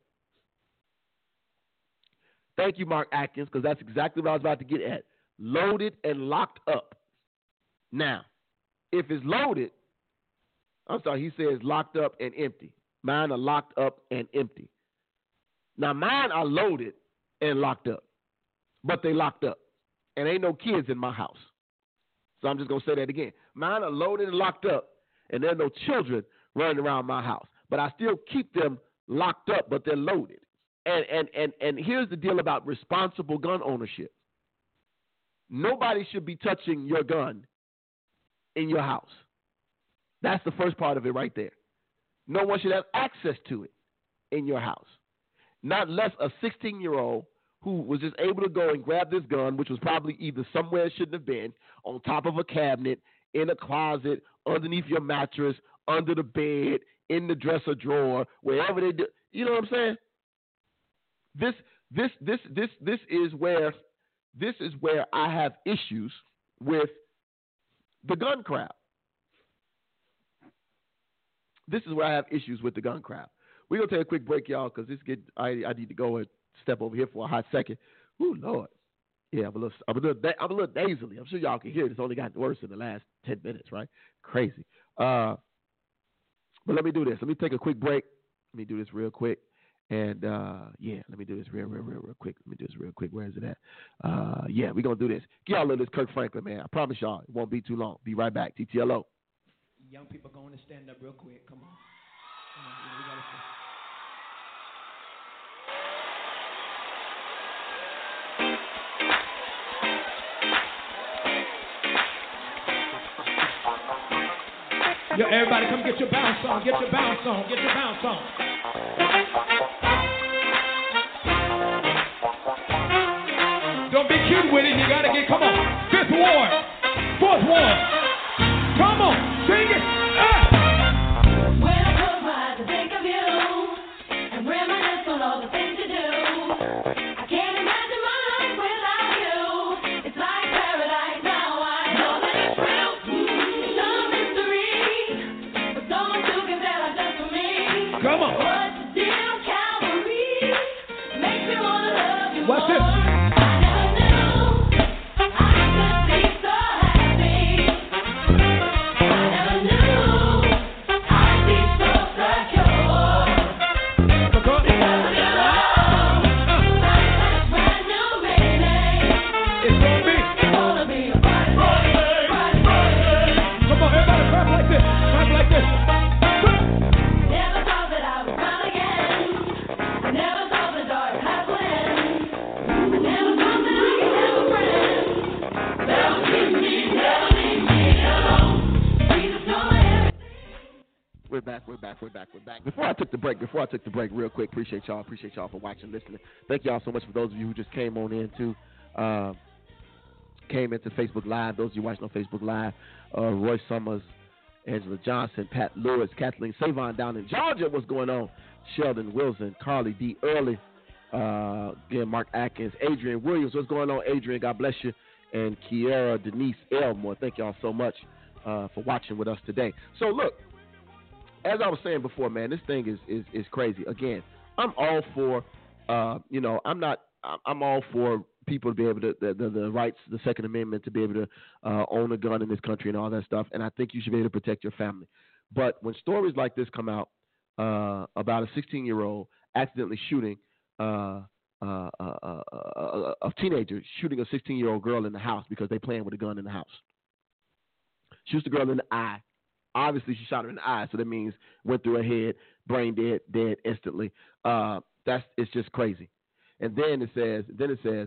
Thank you, Mark Atkins, because that's exactly what I was about to get at. Loaded and locked up. Now, if it's loaded, I'm sorry, he says locked up and empty. Mine are locked up and empty. Now, mine are loaded and locked up, but they locked up. And ain't no kids in my house. So I'm just going to say that again. Mine are loaded and locked up, and there are no children running around my house. But I still keep them locked up, but they're loaded. And, and, and, and here's the deal about responsible gun ownership. Nobody should be touching your gun in your house. That's the first part of it right there. No one should have access to it in your house. Not less a sixteen-year-old who was just able to go and grab this gun, which was probably either somewhere it shouldn't have been, on top of a cabinet, in a closet, underneath your mattress, under the bed, in the dresser drawer, wherever they do. You know what I'm saying? This, this, this, this, this is where, this is where I have issues with the gun crowd. This is where I have issues with the gun crowd. We're gonna take a quick break, y'all, because this get I, I need to go and step over here for a hot second. Ooh, Lord. Yeah, I'm a little, I'm a little, I'm a little nasally. I'm sure y'all can hear it. It's only gotten worse in the last ten minutes, right? Crazy. Uh, but let me do this. Let me take a quick break. Let me do this real quick. And, uh, yeah, let me do this real, real, real, real quick. Let me do this real quick. Where is it at? Uh, yeah, we're going to do this. Get y'all a little this Kirk Franklin, man. I promise y'all it won't be too long. Be right back. T T L O. Young people going to stand up real quick. Come on. Come on. We gotta Yo, everybody come get your bounce on, get your bounce on, get your bounce on. Don't be cute with it, you gotta get, come on. Fifth ward, fourth ward. Come on, sing it. Ah. When I close my eyes, I think of you and reminisce on all the things you do. I can't imagine my life without you. It's like paradise now. I know that it's real. It's no mystery, but someone who can tell us just for me. Come on. What's the deal, Calvary? Makes me wanna love you What's more. this? We're back, we're back, we're back, we're back. Before I took the break, before I took the break, real quick, appreciate y'all, appreciate y'all for watching, listening. Thank y'all so much for those of you who just came on in too, uh, came into Facebook Live, those of you watching on Facebook Live, uh, Roy Summers, Angela Johnson, Pat Lewis, Kathleen Savon down in Georgia, what's going on? Sheldon Wilson, Carly D. Early, uh, again, Mark Atkins, Adrian Williams, what's going on, Adrian? God bless you. And Kiara Denise Elmore, thank y'all so much uh, for watching with us today. So look, as I was saying before, man, this thing is, is, is crazy. Again, I'm all for, uh, you know, I'm not, I'm all for people to be able to, the, the, the rights, the Second Amendment, to be able to uh, own a gun in this country and all that stuff. And I think you should be able to protect your family. But when stories like this come out uh, about a sixteen-year-old accidentally shooting uh, uh, uh, uh, uh, a teenager, shooting a sixteen-year-old girl in the house because they're playing with a gun in the house. Shoots the girl in the eye. Obviously, she shot her in the eye, so that means went through her head, brain dead, dead instantly. Uh, that's it's just crazy. And then it says, then it says,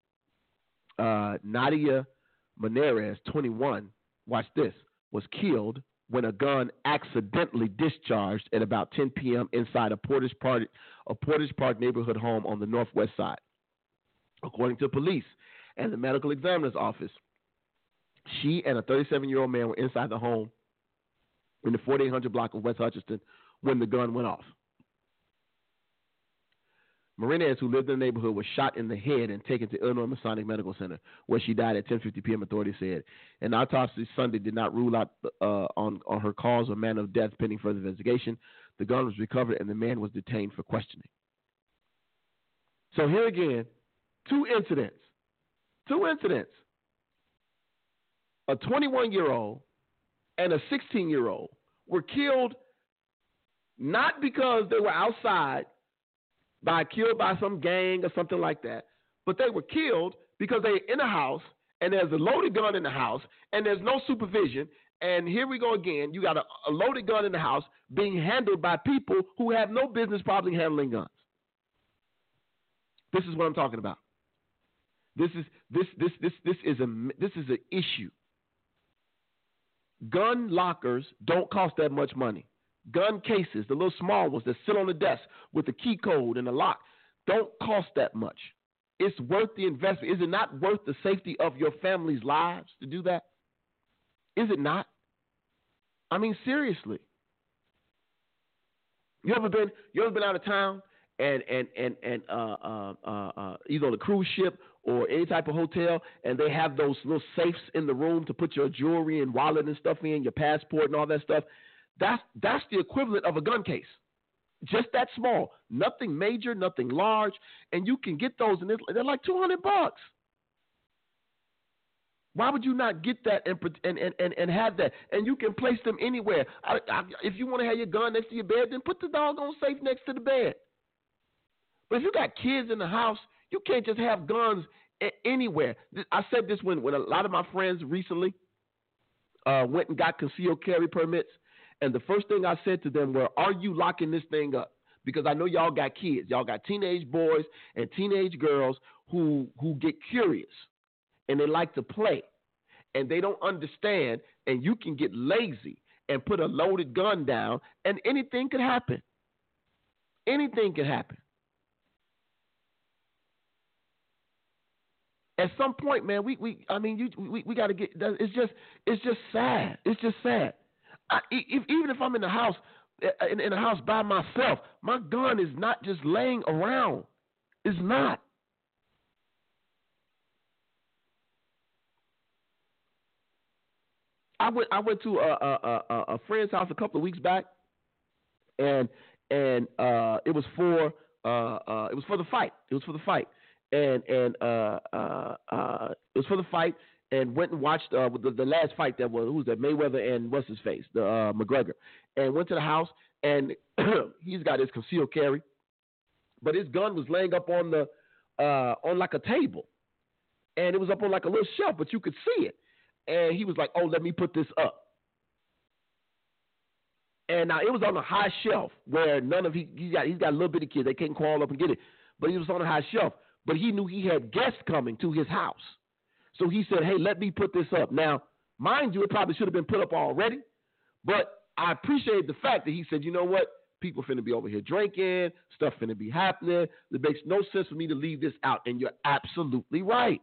uh, Nadia Menares, twenty-one, watch this, was killed when a gun accidentally discharged at about ten p.m. inside a Portage Park, a Portage Park neighborhood home on the northwest side. According to police and the medical examiner's office, she and a thirty-seven-year-old man were inside the home in the forty-eight hundred block of West Hutchinson when the gun went off. Marinez, who lived in the neighborhood, was shot in the head and taken to Illinois Masonic Medical Center, where she died at ten fifty p.m., authorities said. An autopsy Sunday did not rule out uh, on, on her cause or manner of death pending further investigation. The gun was recovered, and the man was detained for questioning. So here again, two incidents. Two incidents. A twenty-one-year-old and a sixteen-year-old were killed not because they were outside, by killed by some gang or something like that, but they were killed because they're in a house and there's a loaded gun in the house and there's no supervision. And here we go again. You got a, a loaded gun in the house being handled by people who have no business probably handling guns. This is what I'm talking about. This is this this this this is a this is an issue. Gun lockers don't cost that much money. Gun cases, the little small ones that sit on the desk with the key code and the lock, don't cost that much. It's worth the investment. Is it not worth the safety of your family's lives to do that? Is it not? I mean, seriously. You ever been you ever been out of town and and and and uh, uh, uh, uh, either on a cruise ship or any type of hotel, and they have those little safes in the room to put your jewelry and wallet and stuff in, your passport and all that stuff? That's that's the equivalent of a gun case. Just that small. Nothing major, nothing large. And you can get those, and they're like two hundred bucks. Why would you not get that and and, and, and have that? And you can place them anywhere. I, I, if you want to have your gun next to your bed, then put the doggone safe next to the bed. But if you got kids in the house, you can't just have guns a- anywhere. I said this when, when a lot of my friends recently uh, went and got concealed carry permits. And the first thing I said to them were, are you locking this thing up? Because I know y'all got kids. Y'all got teenage boys and teenage girls who who get curious. And they like to play. And they don't understand. And you can get lazy and put a loaded gun down. And anything could happen. Anything could happen. At some point, man, we, we I mean, you, we, we got to get, it's just, it's just sad. It's just sad. I, if, even if I'm in the house, in, in the house by myself, my gun is not just laying around. It's not. I went. I went to a, a, a, a friend's house a couple of weeks back, and and uh, it was for uh, uh, it was for the fight. It was for the fight, and and uh, uh, uh, it was for the fight. And went and watched uh, the, the last fight that was, who was that, Mayweather and what's his face, the uh, McGregor. And went to the house, and he's got his concealed carry, but his gun was laying up on the uh, on like a table, and it was up on like a little shelf, but you could see it. And he was like, "Oh, let me put this up." And now it was on a high shelf where none of he he's got he's got a little bitty kids, they can't crawl up and get it, but he was on a high shelf. But he knew he had guests coming to his house. So he said, hey, let me put this up. Now, mind you, it probably should have been put up already, but I appreciate the fact that he said, you know what? People finna be over here drinking, stuff finna be happening. It makes no sense for me to leave this out, and you're absolutely right.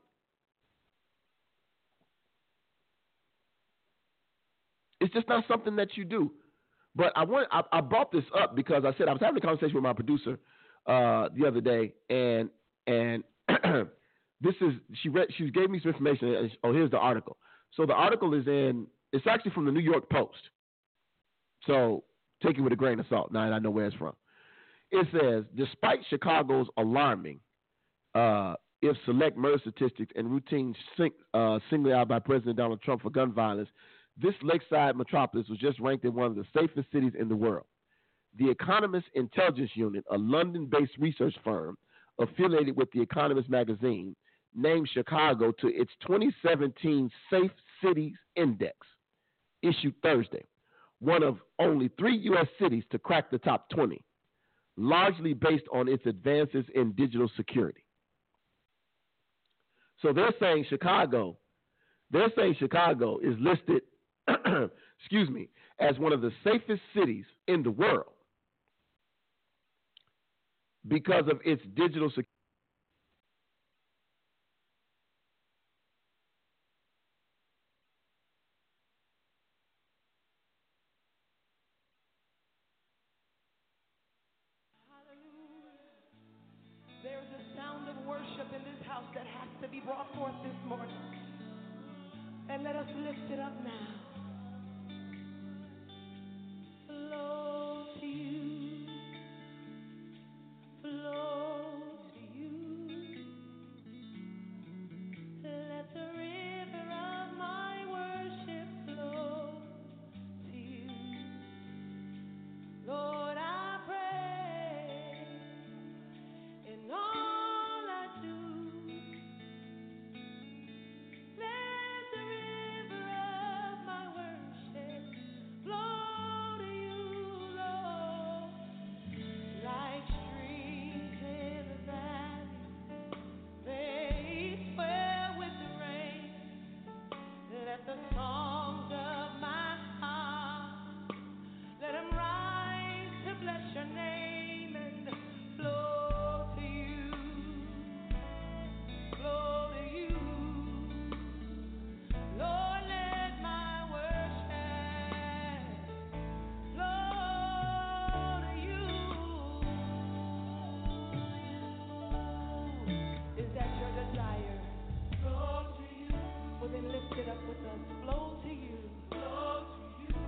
It's just not something that you do. But I want I, I brought this up because I said I was having a conversation with my producer uh, the other day, and and This is she read. She gave me some information. Oh, here's the article. So the article is in. It's actually from the New York Post. So take it with a grain of salt. Now I know where it's from. It says, despite Chicago's alarming, uh, if select murder statistics and routine sing, uh, singling out by President Donald Trump for gun violence, this lakeside metropolis was just ranked in one of the safest cities in the world. The Economist Intelligence Unit, a London-based research firm affiliated with The Economist magazine, named Chicago to its twenty seventeen Safe Cities Index, issued Thursday, one of only three U S cities to crack the top twenty, largely based on its advances in digital security. So they're saying Chicago, they're saying Chicago is listed, excuse me, as one of the safest cities in the world because of its digital security. worship in this house that has to be brought forth this morning. And let us lift it up now. Flow to you. Flow to you. Let the river of my worship flow to you. Lord, I pray in all I do. Let the river of my worship flow to you, Lord, like streams in the valley. They swell with the rain. Let the songs of my heart, let them rise to bless your name and flow to you, flow to you. Lord, let my worship flow to you. Is that your desire? Flow to you. Well, then lift it up with us. Flow to you. Flow to you.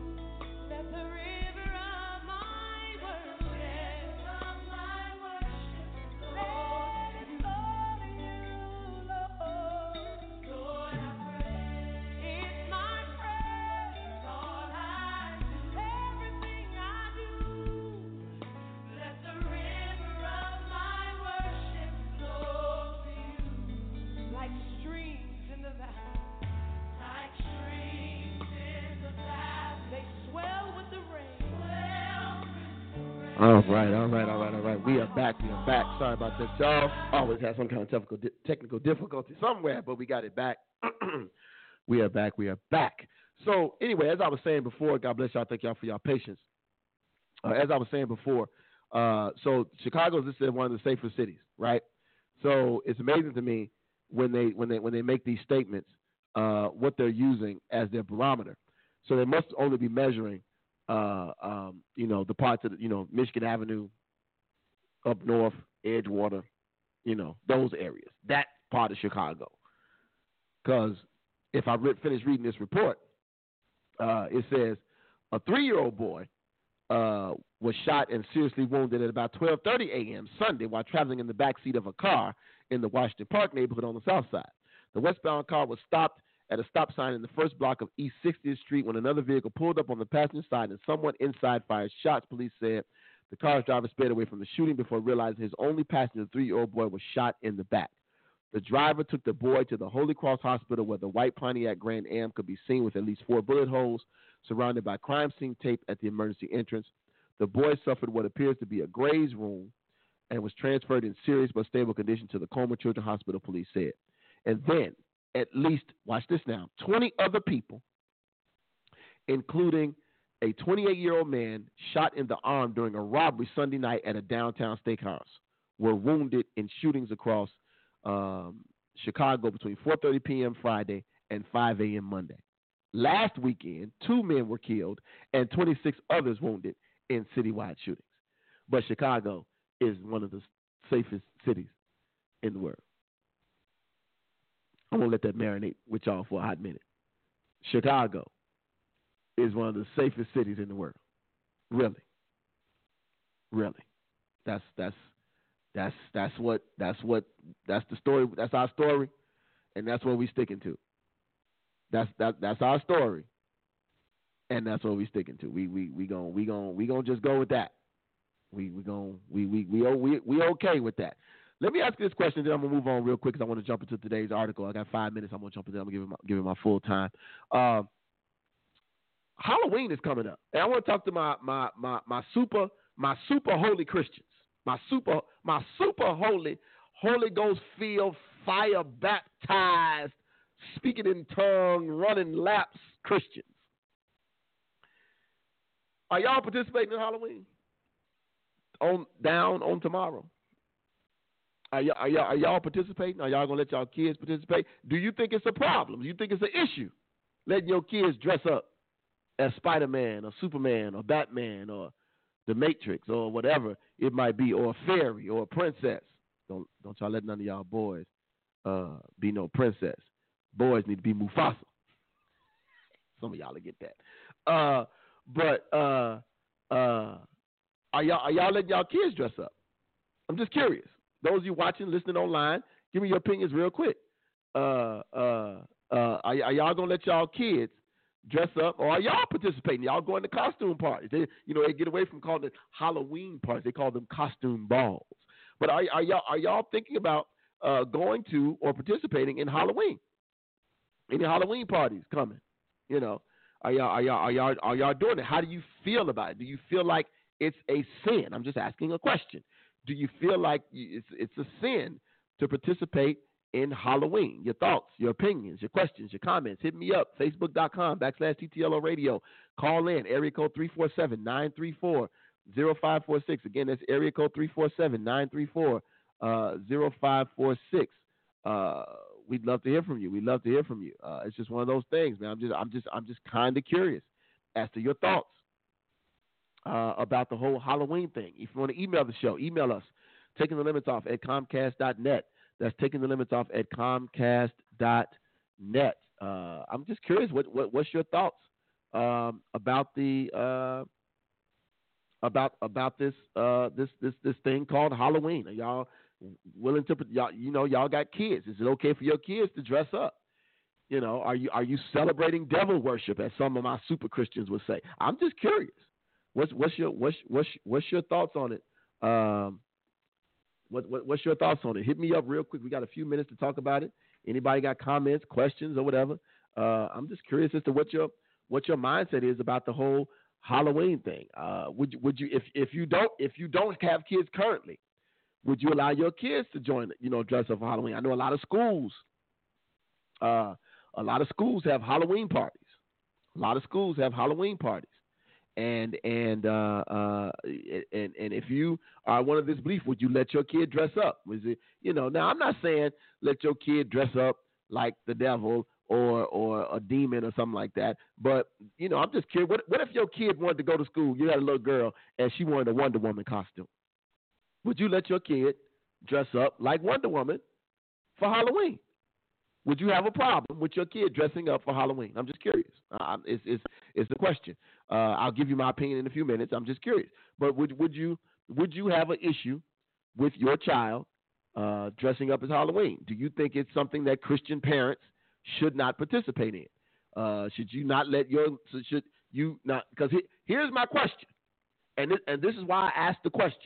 Let the river of my worship, of my worship, let it flow to you, Lord. Lord, I pray. It's my prayer. It's all I do. Everything I do. Let the river of my worship flow to you. Like streams in the valley. Like streams in the valley. They swell with the rain. Swell with the rain. All right, all right, all right, all right. We are back. We are back. Sorry about that, y'all. Always have some kind of technical di- technical difficulty somewhere, but we got it back. We are back. We are back. So anyway, as I was saying before, God bless y'all. Thank y'all for y'all patience. Uh, as I was saying before, uh, so Chicago is listed as one of the safest cities, right? So it's amazing to me when they when they when they make these statements, uh, what they're using as their barometer. So they must only be measuring, uh, um, you know, the parts of the, you know, Michigan Avenue, up north, Edgewater, you know, those areas, that part of Chicago. Because if I re- finish reading this report, uh, it says a three-year-old boy uh, was shot and seriously wounded at about twelve thirty a.m. Sunday while traveling in the backseat of a car in the Washington Park neighborhood on the south side. The westbound car was stopped at a stop sign in the first block of East sixtieth Street when another vehicle pulled up on the passenger side and someone inside fired shots. Police said the car's driver sped away from the shooting before realizing his only passenger, the three-year-old boy, was shot in the back. The driver took the boy to the Holy Cross Hospital where the white Pontiac Grand Am could be seen with at least four bullet holes surrounded by crime scene tape at the emergency entrance. The boy suffered what appears to be a graze wound and was transferred in serious but stable condition to the Coleman Children's Hospital, police said. And then, at least, watch this now, twenty other people, including a twenty-eight-year-old man shot in the arm during a robbery Sunday night at a downtown steakhouse, were wounded in shootings across um, Chicago between four thirty p.m. Friday and five a.m. Monday. Last weekend, two men were killed and twenty-six others wounded in citywide shootings. But Chicago is one of the safest cities in the world. I'm going to let that marinate with y'all for a hot minute. Chicago is one of the safest cities in the world. Really. Really. That's that's that's that's what that's what that's the story. That's our story, and that's what we sticking to. That's that that's our story, and that's what we sticking to. We we we going we going we going to just go with that. We we going we we we we we okay with that. Let me ask you this question, then I'm gonna move on real quick because I want to jump into today's article. I got five minutes. I'm gonna jump into. I'm gonna give it my, give it my full time. Uh, Halloween is coming up, and I want to talk to my my my my super my super holy Christians, my super my super holy Holy Ghost filled, fire baptized, speaking in tongue, running laps Christians. Are y'all participating in Halloween? On down on tomorrow. Are y'all, are, y'all, are y'all participating? Are y'all going to let y'all kids participate? Do you think it's a problem? Do you think it's an issue letting your kids dress up as Spider-Man or Superman or Batman or the Matrix or whatever it might be, or a fairy or a princess? don't don't y'all let none of y'all boys uh, be no princess. Boys need to be Mufasa. Some of y'all will get that. Uh, but uh, uh, are y'all are y'all letting y'all kids dress up? I'm just curious. Those of you watching, listening online, give me your opinions real quick. Uh, uh, uh, are, are y'all gonna let y'all kids dress up, or are y'all participating? Y'all going to costume parties? They, you know, they get away from calling it Halloween parties. They call them costume balls. But are, are y'all are y'all thinking about uh, going to or participating in Halloween? Any Halloween parties coming? You know, are y'all are y'all are y'all are y'all doing it? How do you feel about it? Do you feel like it's a sin? I'm just asking a question. Do you feel like it's it's a sin to participate in Halloween? Your thoughts, your opinions, your questions, your comments. Hit me up, facebook.com backslash TTLO radio. Call in, area code three four seven, nine three four, zero five four six. Again, that's area code three four seven, nine three four, zero five four six. Uh, we'd love to hear from you. We'd love to hear from you. Uh, it's just one of those things, man. I'm just, I'm just, I'm just kind of curious as to your thoughts uh, about the whole Halloween thing. If you want to email the show, email us, taking the limits off at comcast dot net. That's taking the limits off at comcast dot net. Uh, I'm just curious, what, what what's your thoughts um, about the uh, about about this uh, this this this thing called Halloween? Are y'all willing to, y'all, you know, y'all got kids? Is it okay for your kids to dress up? You know, are you are you celebrating devil worship, as some of my super Christians would say? I'm just curious. What's what's your what's what's what's your thoughts on it? Um, What, what, what's your thoughts on it? Hit me up real quick. We got a few minutes to talk about it. Anybody got comments, questions, or whatever? Uh, I'm just curious as to what your what your mindset is about the whole Halloween thing. Uh, would you, would you if if you don't if you don't have kids currently, would you allow your kids to join, you know, dress up for Halloween? I know a lot of schools. Uh, a lot of schools have Halloween parties. A lot of schools have Halloween parties. And and uh, uh, and and if you are one of this belief, would you let your kid dress up? Was it, you know? Now, I'm not saying let your kid dress up like the devil or or a demon or something like that. But you know, I'm just curious. What what if your kid wanted to go to school? You had a little girl and she wanted a Wonder Woman costume. Would you let your kid dress up like Wonder Woman for Halloween? Would you have a problem with your kid dressing up for Halloween? I'm just curious. Uh, it's, it's, it's the question. Uh, I'll give you my opinion in a few minutes. I'm just curious. But would would you would you have an issue with your child uh, dressing up as Halloween? Do you think it's something that Christian parents should not participate in? Uh, should you not let your should you not? Because he, here's my question, and this, and this is why I asked the question.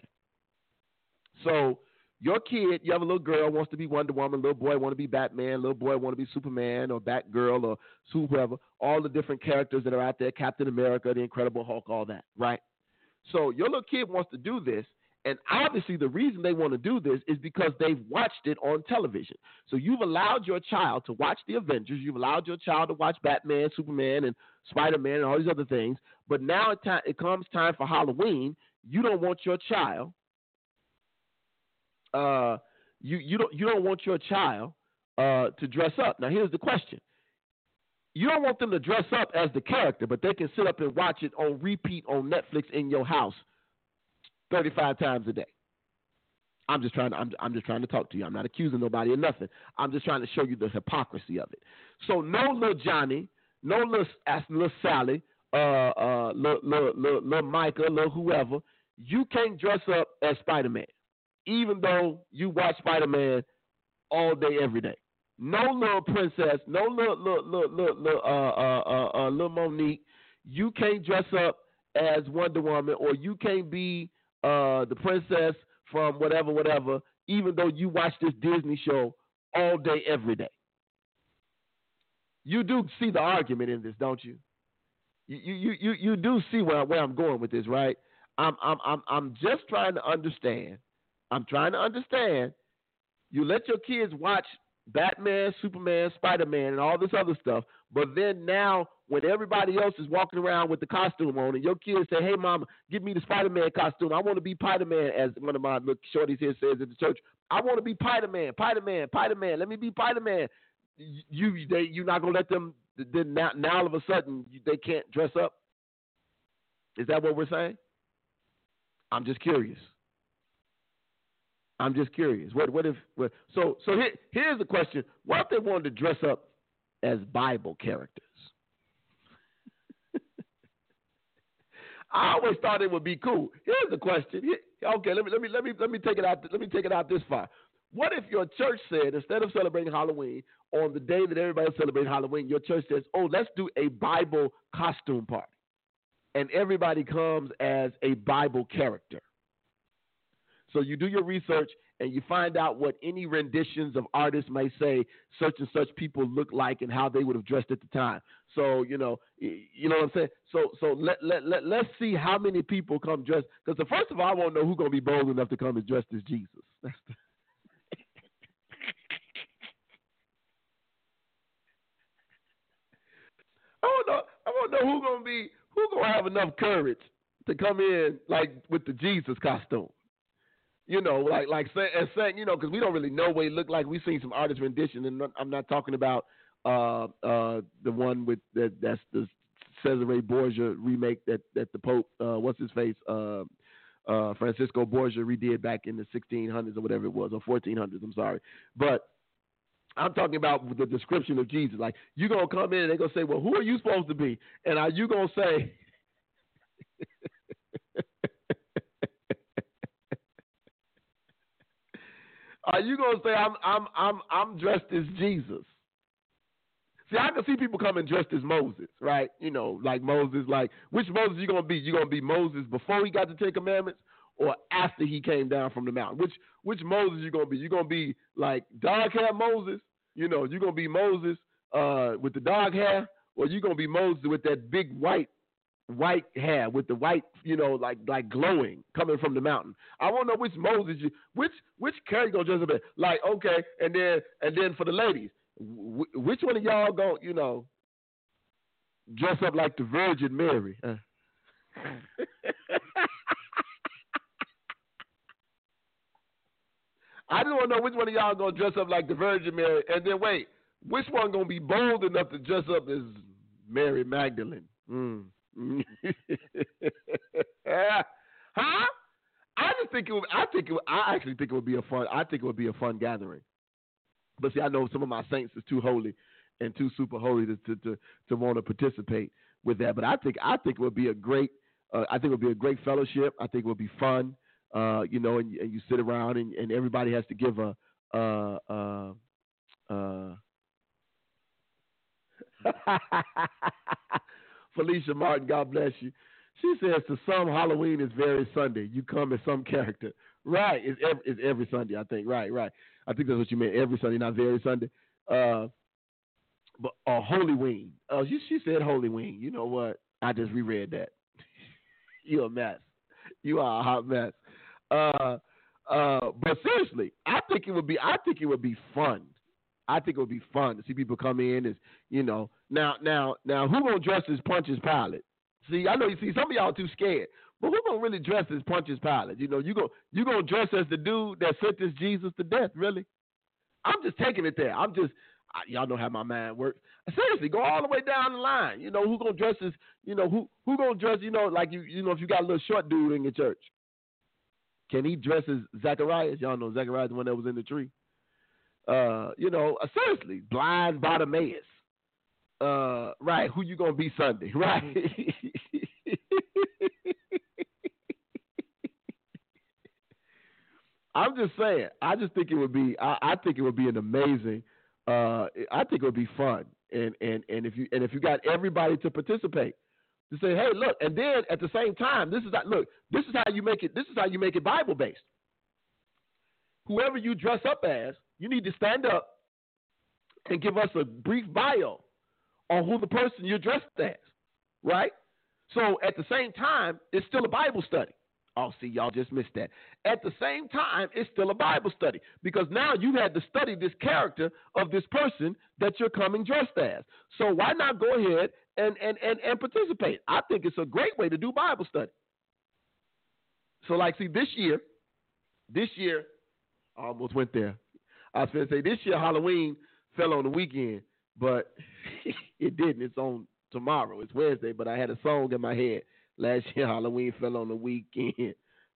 So, your kid, you have a little girl wants to be Wonder Woman, little boy want to be Batman, little boy want to be Superman or Batgirl or whoever, all the different characters that are out there, Captain America, the Incredible Hulk, all that, right? So your little kid wants to do this, and obviously the reason they want to do this is because they've watched it on television. So you've allowed your child to watch the Avengers, you've allowed your child to watch Batman, Superman, and Spider-Man and all these other things, but now it, t- it comes time for Halloween, you don't want your child Uh, you you don't you don't want your child uh, to dress up. Now here's the question: you don't want them to dress up as the character, but they can sit up and watch it on repeat on Netflix in your house thirty-five times a day. I'm just trying to I'm I'm just trying to talk to you. I'm not accusing nobody of nothing. I'm just trying to show you the hypocrisy of it. So no little Johnny, no little, little Sally, uh, uh, little, little, little, little Micah, little whoever. You can't dress up as Spider-Man, even though you watch Spider-Man all day, every day. No little princess, no little, little, little, little, little, uh, uh, uh, uh, little Monique. You can't dress up as Wonder Woman, or you can't be uh, the princess from whatever, whatever, even though you watch this Disney show all day, every day. You do see the argument in this, don't you? You, you, you, you do see where, where I'm going with this, right? I'm, I'm, I'm, I'm just trying to understand. I'm trying to understand. You let your kids watch Batman, Superman, Spider-Man, and all this other stuff, but then now when everybody else is walking around with the costume on and your kids say, hey, Mama, give me the Spider-Man costume. I want to be Spider-Man, as one of my little shorties here says at the church. I want to be Spider-Man, Spider-Man, Spider-Man. Let me be Spider-Man. You, they, you're not going to let them, then now, now all of a sudden they can't dress up? Is that what we're saying? I'm just curious. I'm just curious. What what if what, so so here, here's the question. What if they wanted to dress up as Bible characters? I always thought it would be cool. Here's the question. Here, okay, let me let me let me let me take it out let me take it out this far. What if your church said, instead of celebrating Halloween on the day that everybody celebrates Halloween, your church says, "Oh, let's do a Bible costume party," and everybody comes as a Bible character. So you do your research and you find out what any renditions of artists may say such and such people look like and how they would have dressed at the time. So, you know, you know what I'm saying? So so let, let, let, let's see how many people come dressed. Because first of all, I want to know who's going to be bold enough to come and dressed as Jesus. That's the I want to know, I want to know who's going to be, who's going to have enough courage to come in like with the Jesus costume. You know, like like saying, saying you know, because we don't really know what he looked like. We've seen some artist rendition, and I'm not talking about uh, uh, the one with that that's the Cesare Borgia remake that, that the Pope, uh, what's his face, uh, uh, Francisco Borgia redid back in the sixteen hundreds or whatever it was, or fourteen hundreds. I'm sorry, but I'm talking about the description of Jesus. Like, you're gonna come in and they're gonna say, "Well, who are you supposed to be?" And are you gonna say? Are you gonna say I'm I'm I'm I'm dressed as Jesus? See, I can see people coming dressed as Moses, right? You know, like Moses. Like, which Moses you gonna be? You gonna be Moses before he got the Ten Commandments, or after he came down from the mountain? Which which Moses you gonna be? You gonna be like dog hair Moses? You know, you gonna be Moses uh, with the dog hair, or you gonna be Moses with that big white white hair with the white, you know, like like glowing coming from the mountain? I want to know which Moses you, which which character gonna dress up as. Like, okay, and then and then for the ladies, w- which one of y'all gonna, you know, dress up like the Virgin Mary? Uh. I just want to know which one of y'all gonna dress up like the Virgin Mary, and then wait, which one gonna be bold enough to dress up as Mary Magdalene? Mm. Huh? I just think it would, I think it would, I actually think it would be a fun. I think it would be a fun gathering. But see, I know some of my saints is too holy and too super holy to to to, to want to participate with that. But I think I think it would be a great. Uh, I think it would be a great fellowship. I think it would be fun. Uh, you know, and, and you sit around and, and everybody has to give a. Uh, uh, uh, Felicia Martin, God bless you. She says, to some, Halloween is very Sunday. You come as some character. Right. It's every, it's every Sunday, I think. Right, right. I think that's what you meant. Every Sunday, not very Sunday. Uh, but uh, Hollyween. Oh, she, she said Hollyween. You know what? I just reread that. You're a mess. You are a hot mess. Uh, uh, but seriously, I think it would be. I think it would be fun. I think it would be fun to see people come in as, you know, now, now, now, who gonna dress as Pontius Pilate? See, I know you see some of y'all too scared, but who gonna really dress as Pontius Pilate? You know, you go, you gonna dress as the dude that sentenced Jesus to death? Really? I'm just taking it there. I'm just, I, y'all know how my mind works. Seriously, go all the way down the line. You know, who gonna dress as, you know, who who gonna dress? You know, like you, you know, if you got a little short dude in your church, can he dress as Zacharias? Y'all know Zacharias, the one that was in the tree. Uh, you know, uh, seriously, blind Bartimaeus. Uh, right, who you gonna be Sunday, right? I'm just saying. I just think it would be. I, I think it would be an amazing. Uh, I think it would be fun, and and and if you and if you got everybody to participate, to say, hey, look, and then at the same time, this is how, look, this is how you make it. This is how you make it Bible based. Whoever you dress up as, you need to stand up and give us a brief bio on who the person you're dressed as, right? So at the same time, it's still a Bible study. Oh, see, y'all just missed that. At the same time, it's still a Bible study because now you had to study this character of this person that you're coming dressed as. So why not go ahead and, and, and, and participate? I think it's a great way to do Bible study. So, like, see, this year, this year, I almost went there. I was going to say this year Halloween fell on the weekend, but it didn't. It's on tomorrow. It's Wednesday, but I had a song in my head. Last year Halloween fell on the weekend.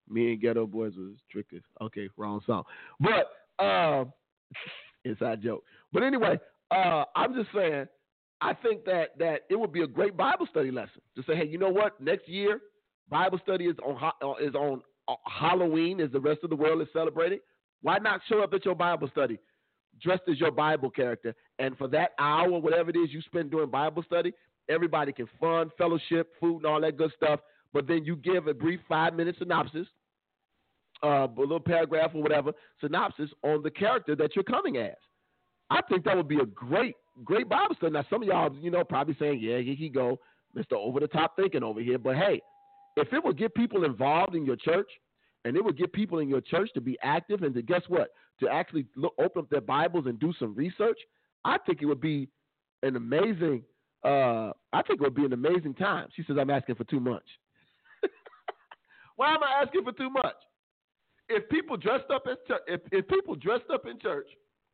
Me and Ghetto Boys was trickers. Okay, wrong song. But uh, inside joke. But anyway, uh, I'm just saying, I think that that it would be a great Bible study lesson to say, hey, you know what? Next year, Bible study is on is on Halloween, as the rest of the world is celebrating. Why not show up at your Bible study dressed as your Bible character? And for that hour, whatever it is you spend doing Bible study, everybody can fun, fellowship, food, and all that good stuff. But then you give a brief five-minute synopsis, uh, a little paragraph or whatever, synopsis on the character that you're coming as. I think that would be a great, great Bible study. Now, some of y'all, you know, probably saying, yeah, here he go, Mister Over-the-Top thinking over here. But, hey, if it would get people involved in your church, and it would get people in your church to be active and to, guess what, to actually look, open up their Bibles and do some research, I think it would be an amazing, uh, I think it would be an amazing time. She says, I'm asking for too much. Why am I asking for too much? If people dressed up as church, if, if people dressed up in church,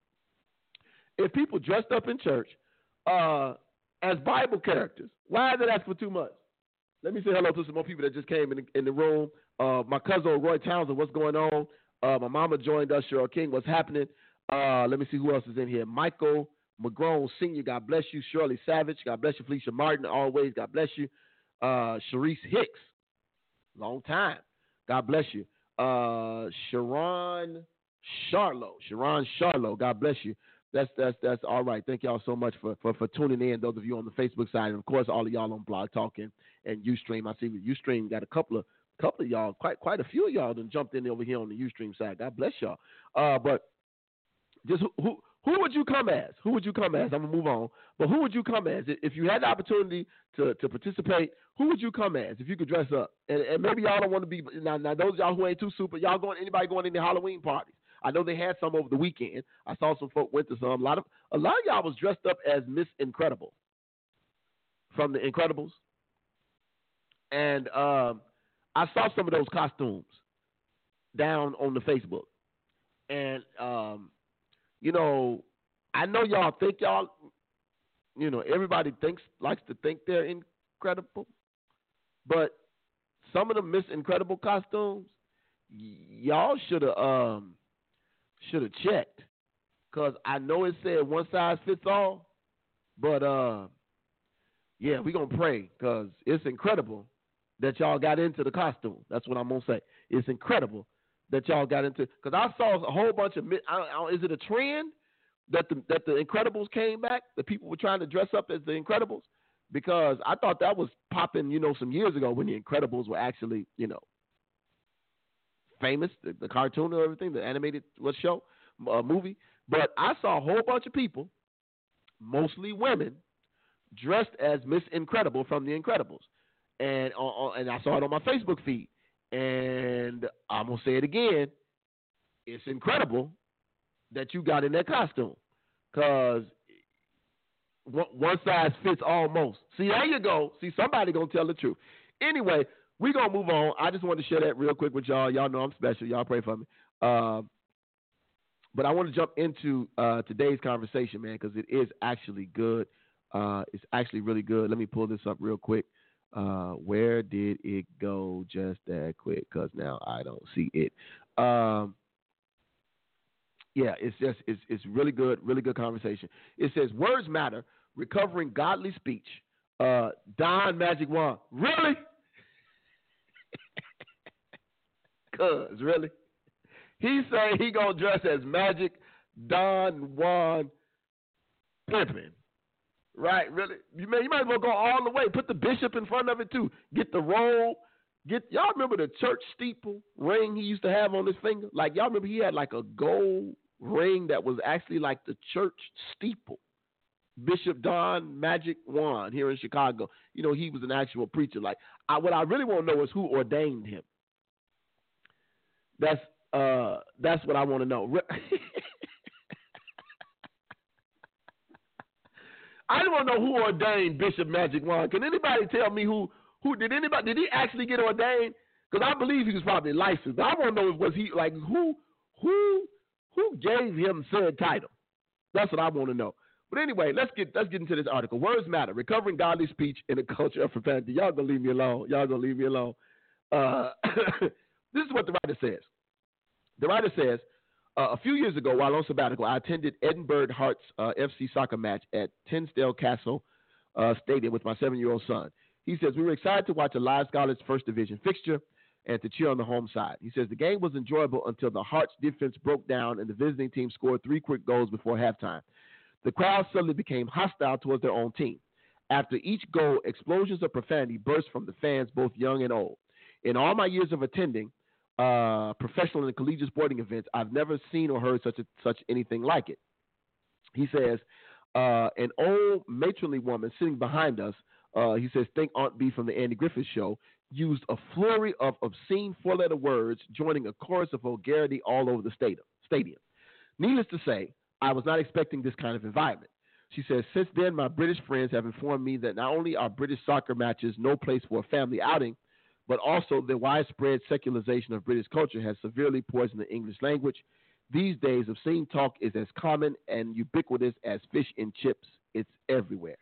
if people dressed up in church uh, as Bible characters, why is it asking for too much? Let me say hello to some more people that just came in the, in the room. Uh, my cousin Roy Townsend, what's going on? Uh, my mama joined us, Cheryl King, what's happening? Uh, let me see who else is in here. Michael McGrone Senior, God bless you. Shirley Savage, God bless you. Felicia Martin, always, God bless you. Uh, Sharice Hicks, long time, God bless you. Uh, Sharon Charlo, Sharon Charlo, God bless you. That's that's that's all right. Thank y'all so much for, for, for tuning in, those of you on the Facebook side, and of course all of y'all on Blog Talk and, and Ustream. I see Ustream got a couple of couple of y'all, quite quite a few of y'all that jumped in over here on the Ustream side. God bless y'all. Uh, but just who, who who would you come as? Who would you come as? I'm gonna move on. But who would you come as if you had the opportunity to, to participate? Who would you come as if you could dress up? And, and maybe y'all don't want to be now. Now those of y'all who ain't too super, y'all going anybody going into Halloween parties? I know they had some over the weekend. I saw some folk went to some. A lot of a lot of y'all was dressed up as Miss Incredible from the Incredibles, and um, I saw some of those costumes down on the Facebook. And um, you know, I know y'all think y'all, you know, everybody thinks likes to think they're incredible, but some of the Miss Incredible costumes, y- y'all should have um. Should have checked, because I know it said one size fits all, but uh, yeah, we're going to pray, because it's incredible that y'all got into the costume. That's what I'm going to say. It's incredible that y'all got into, because I saw a whole bunch of, I don't, I don't, is it a trend that the, that the Incredibles came back, that people were trying to dress up as the Incredibles? Because I thought that was popping, you know, some years ago when the Incredibles were actually, you know, famous, the, the cartoon or everything, the animated what show, uh, movie. But I saw a whole bunch of people, mostly women, dressed as Miss Incredible from The Incredibles. And uh, and I saw it on my Facebook feed. And I'm going to say it again. It's incredible that you got in that costume, because one size fits almost. See, there you go. See, somebody going to tell the truth. Anyway, we're going to move on. I just wanted to share that real quick with y'all. Y'all know I'm special. Y'all pray for me. Uh, but I want to jump into uh, today's conversation, man, because it is actually good. Uh, it's actually really good. Let me pull this up real quick. Uh, where did it go just that quick? Because now I don't see it. Um, yeah, it's just it's it's really good, really good conversation. It says, words matter, recovering godly speech. Uh, Don Magic Wand. Really? Cuz, really? He say he gonna dress as Magic Don Juan Pimpin. Right, really? You may you might as well go all the way. Put the bishop in front of it too. Get the roll. Get y'all remember the church steeple ring he used to have on his finger? Like y'all remember he had like a gold ring that was actually like the church steeple. Bishop Don Magic Juan here in Chicago. You know, he was an actual preacher. Like I, what I really want to know is who ordained him. That's uh, that's what I want to know. I don't want to know who ordained Bishop Magic Wand. Can anybody tell me who who did anybody did he actually get ordained? Because I believe he was probably licensed. But I want to know was he like who who who gave him said title? That's what I want to know. But anyway, let's get let's get into this article. Words matter. Recovering godly speech in a culture of profanity. Y'all gonna leave me alone. Y'all gonna leave me alone. Uh, This is what the writer says. The writer says, uh, a few years ago, while on sabbatical, I attended Edinburgh Hearts uh, F C soccer match at Tinsdale Castle uh, Stadium with my seven-year-old son. He says, we were excited to watch a live Scarlet's first division fixture and to cheer on the home side. He says, the game was enjoyable until the Hearts defense broke down and the visiting team scored three quick goals before halftime. The crowd suddenly became hostile towards their own team. After each goal, explosions of profanity burst from the fans, both young and old. In all my years of attending uh, professional and collegiate sporting events, I've never seen or heard such a, such anything like it. He says, uh, an old matronly woman sitting behind us, uh, he says, think Aunt B from the Andy Griffith Show, used a flurry of obscene four-letter words, joining a chorus of vulgarity all over the stadium. Needless to say, I was not expecting this kind of environment. She says, since then, my British friends have informed me that not only are British soccer matches no place for a family outing, but also the widespread secularization of British culture has severely poisoned the English language. These days, obscene talk is as common and ubiquitous as fish and chips. It's everywhere.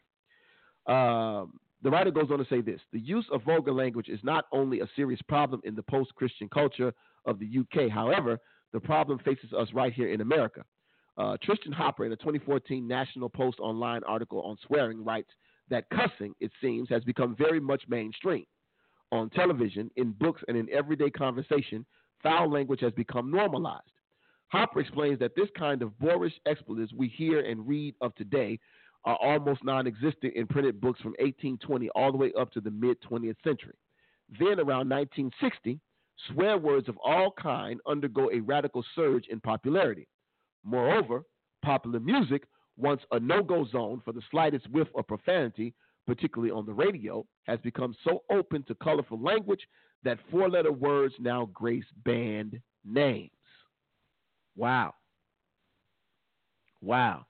Um, the writer goes on to say this. The use of vulgar language is not only a serious problem in the post-Christian culture of the U K. However, the problem faces us right here in America. Uh, Tristan Hopper, in a twenty fourteen National Post Online article on swearing, writes that cussing, it seems, has become very much mainstream. On television, in books, and in everyday conversation, foul language has become normalized. Hopper explains that this kind of boorish expletives we hear and read of today are almost non-existent in printed books from eighteen twenty all the way up to the mid-twentieth century. Then, around nineteen sixty, swear words of all kind undergo a radical surge in popularity. Moreover, popular music, once a no-go zone for the slightest whiff of profanity, particularly on the radio, has become so open to colorful language that four-letter words now grace band names. Wow. Wow.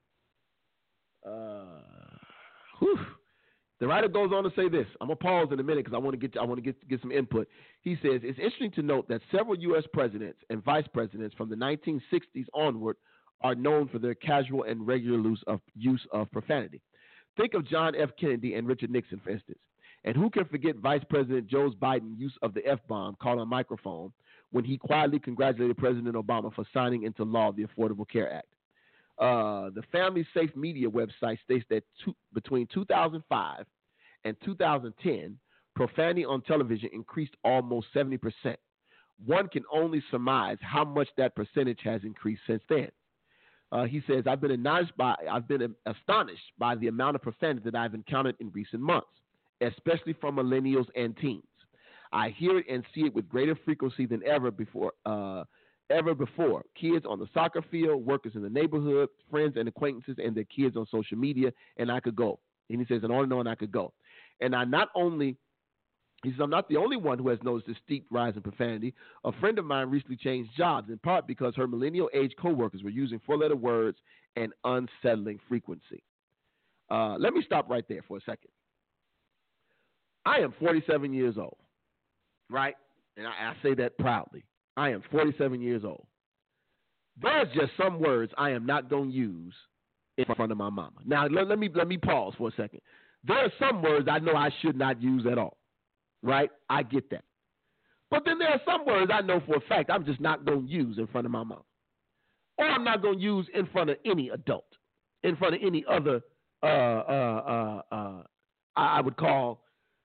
Uh, whew. The writer goes on to say this. I'm gonna pause in a minute because I want to get I want to get get some input. He says it's interesting to note that several U S presidents and vice presidents from the nineteen sixties onward are known for their casual and regular use of use of profanity. Think of John F. Kennedy and Richard Nixon, for instance. And who can forget Vice President Joe Biden's use of the F-bomb called on microphone when he quietly congratulated President Obama for signing into law the Affordable Care Act. Uh, the Family Safe Media website states that two, between two thousand five and two thousand ten, profanity on television increased almost seventy percent. One can only surmise how much that percentage has increased since then. Uh, he says, I've been astonished by, I've been astonished by the amount of profanity that I've encountered in recent months, especially from millennials and teens. I hear it and see it with greater frequency than ever before. Uh, ever before. Kids on the soccer field, workers in the neighborhood, friends and acquaintances, and their kids on social media, and I could go. And he says, and on and on I could go. And I not only, he says, I'm not the only one who has noticed this steep rise in profanity. A friend of mine recently changed jobs, in part because her millennial-age coworkers were using four-letter words and unsettling frequency. Uh, let me stop right there for a second. I am forty-seven years old, right? And I, I say that proudly. I am forty-seven years old. There's just some words I am not going to use in front of my mama. Now, let, let me let me pause for a second. There are some words I know I should not use at all, right? I get that. But then there are some words I know for a fact I'm just not going to use in front of my mama. Or I'm not going to use in front of any adult, in front of any other, uh, uh, uh, uh, I would call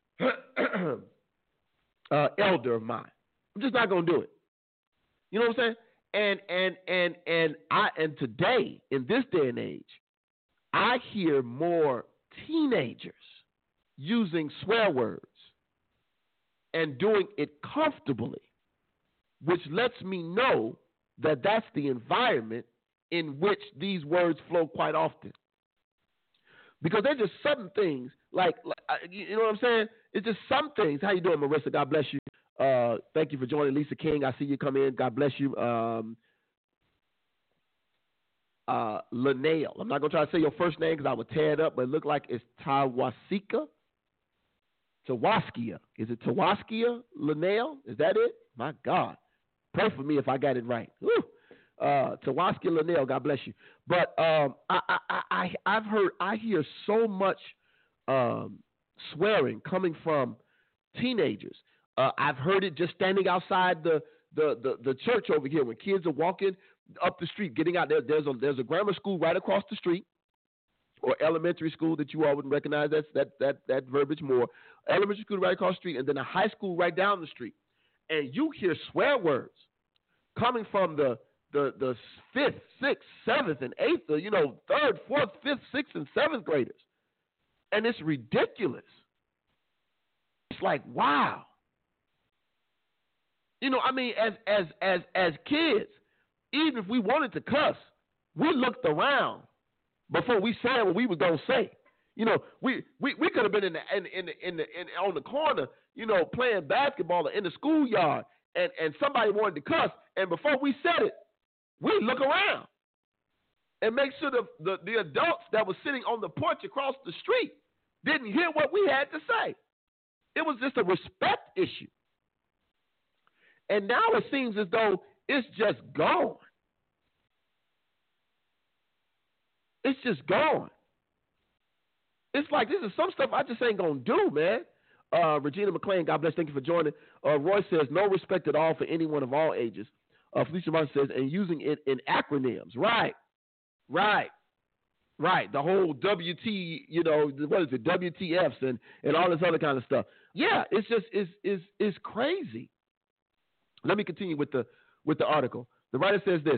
uh, elder of mine. I'm just not going to do it. You know what I'm saying? And and and and I and today, in this day and age, I hear more teenagers using swear words and doing it comfortably, which lets me know that that's the environment in which these words flow quite often. Because they're just some things, like, like you know what I'm saying? It's just some things. How you doing, Marissa? God bless you. Uh, thank you for joining. Lisa King, I see you come in. God bless you. Um, uh, Linnell. I'm not going to try to say your first name because I would tear it up, but it looked like it's Tawasika. Tawaskia. Is it Tawaskia Linnell? Is that it? My God. Pray for me if I got it right. Woo. Uh, Tawaskia Linnell, God bless you. But um, I, I, I, I've heard, I hear so much um, swearing coming from teenagers. Uh, I've heard it just standing outside the, the, the, the church over here when kids are walking up the street, getting out there. There's a there's a grammar school right across the street, or elementary school that you all wouldn't recognize. That's that that that verbiage more. Elementary school right across the street, and then a high school right down the street, and you hear swear words coming from the the the fifth, sixth, seventh, and eighth, you know, third, fourth, fifth, sixth, and seventh graders, and it's ridiculous. It's like, wow. You know, I mean, as as as as kids, even if we wanted to cuss, we looked around before we said what we were gonna say. You know, we, we, we could have been in the in in the, in the in on the corner, you know, playing basketball or in the schoolyard, and, and somebody wanted to cuss, and before we said it, we look around and make sure the, the the adults that were sitting on the porch across the street didn't hear what we had to say. It was just a respect issue. And now it seems as though it's just gone. It's just gone. It's like this is some stuff I just ain't going to do, man. Uh, Regina McClain, God bless, thank you for joining. Uh, Roy says, no respect at all for anyone of all ages. Uh, Felicia Martin says, and using it in acronyms. Right, right, right. The whole W T, you know, what is it, W T Fs and, and all this other kind of stuff. Yeah, it's just, it's, it's, it's crazy. Let me continue with the with the article. The writer says this.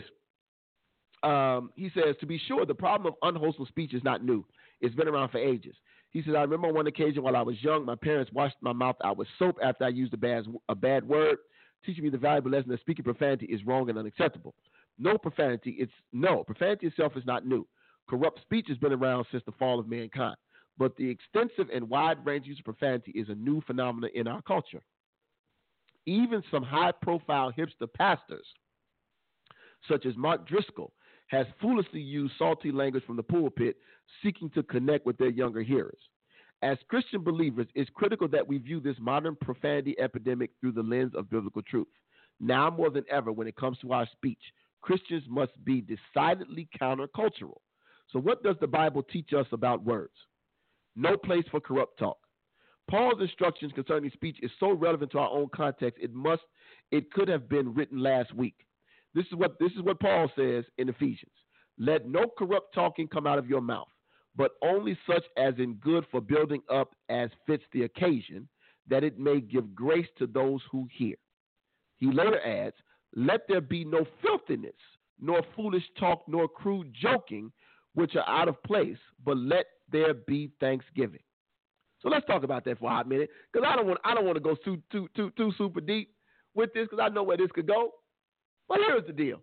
Um, he says, to be sure, the problem of unwholesome speech is not new. It's been around for ages. He says, I remember on one occasion while I was young, my parents washed my mouth out with soap after I used a bad, a bad word, teaching me the valuable lesson that speaking profanity is wrong and unacceptable. No profanity, it's no. Profanity itself is not new. Corrupt speech has been around since the fall of mankind. But the extensive and wide-ranging use of profanity is a new phenomenon in our culture. Even some high-profile hipster pastors, such as Mark Driscoll, has foolishly used salty language from the pulpit, seeking to connect with their younger hearers. As Christian believers, it's critical that we view this modern profanity epidemic through the lens of biblical truth. Now more than ever, when it comes to our speech, Christians must be decidedly countercultural. So what does the Bible teach us about words? No place for corrupt talk. Paul's instructions concerning speech is so relevant to our own context, it must, it could have been written last week. This is what this is what Paul says in Ephesians. Let no corrupt talking come out of your mouth, but only such as in good for building up as fits the occasion, that it may give grace to those who hear. He later adds, let there be no filthiness, nor foolish talk, nor crude joking, which are out of place, but let there be thanksgiving. So let's talk about that for a hot minute, because I don't want I don't want to go too too too too super deep with this, because I know where this could go. But here's the deal.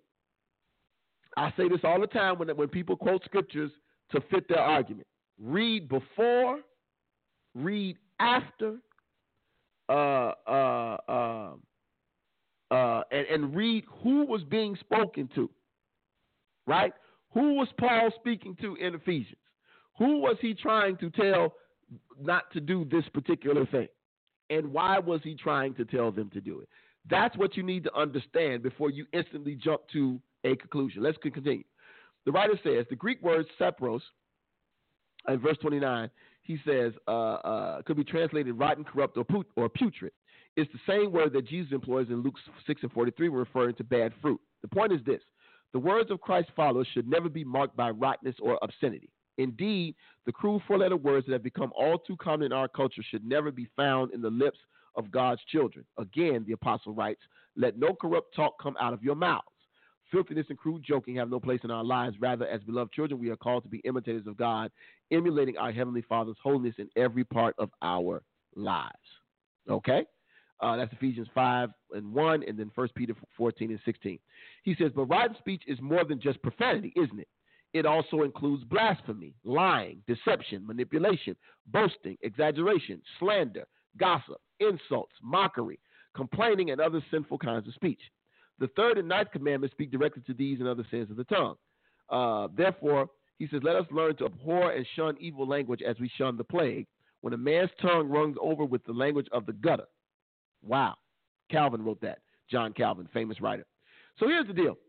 I say this all the time when when people quote scriptures to fit their argument. Read before, read after, uh, uh, uh, uh, and, and read who was being spoken to. Right? Who was Paul speaking to in Ephesians? Who was he trying to tell not to do this particular thing? And why was he trying to tell them to do it? That's what you need to understand before you instantly jump to a conclusion. Let's continue. The writer says the Greek word sapros, in verse twenty-nine, he says, uh, uh, could be translated rotten, corrupt, or, put, or putrid. It's the same word that Jesus employs in Luke six and forty-three, referring to bad fruit. The point is this. The words of Christ's followers should never be marked by rottenness or obscenity. Indeed, the cruel four-letter words that have become all too common in our culture should never be found in the lips of God's children. Again, the apostle writes, let no corrupt talk come out of your mouths. Filthiness and crude joking have no place in our lives. Rather, as beloved children, we are called to be imitators of God, emulating our Heavenly Father's holiness in every part of our lives. Okay? Uh, that's Ephesians five and one, and then First Peter fourteen and sixteen. He says, but rotten speech is more than just profanity, isn't it? It also includes blasphemy, lying, deception, manipulation, boasting, exaggeration, slander, gossip, insults, mockery, complaining, and other sinful kinds of speech. The third and ninth commandments speak directly to these and other sins of the tongue. Uh, therefore, he says, let us learn to abhor and shun evil language as we shun the plague. When a man's tongue runs over with the language of the gutter. Wow. Calvin wrote that. John Calvin, famous writer. So here's the deal.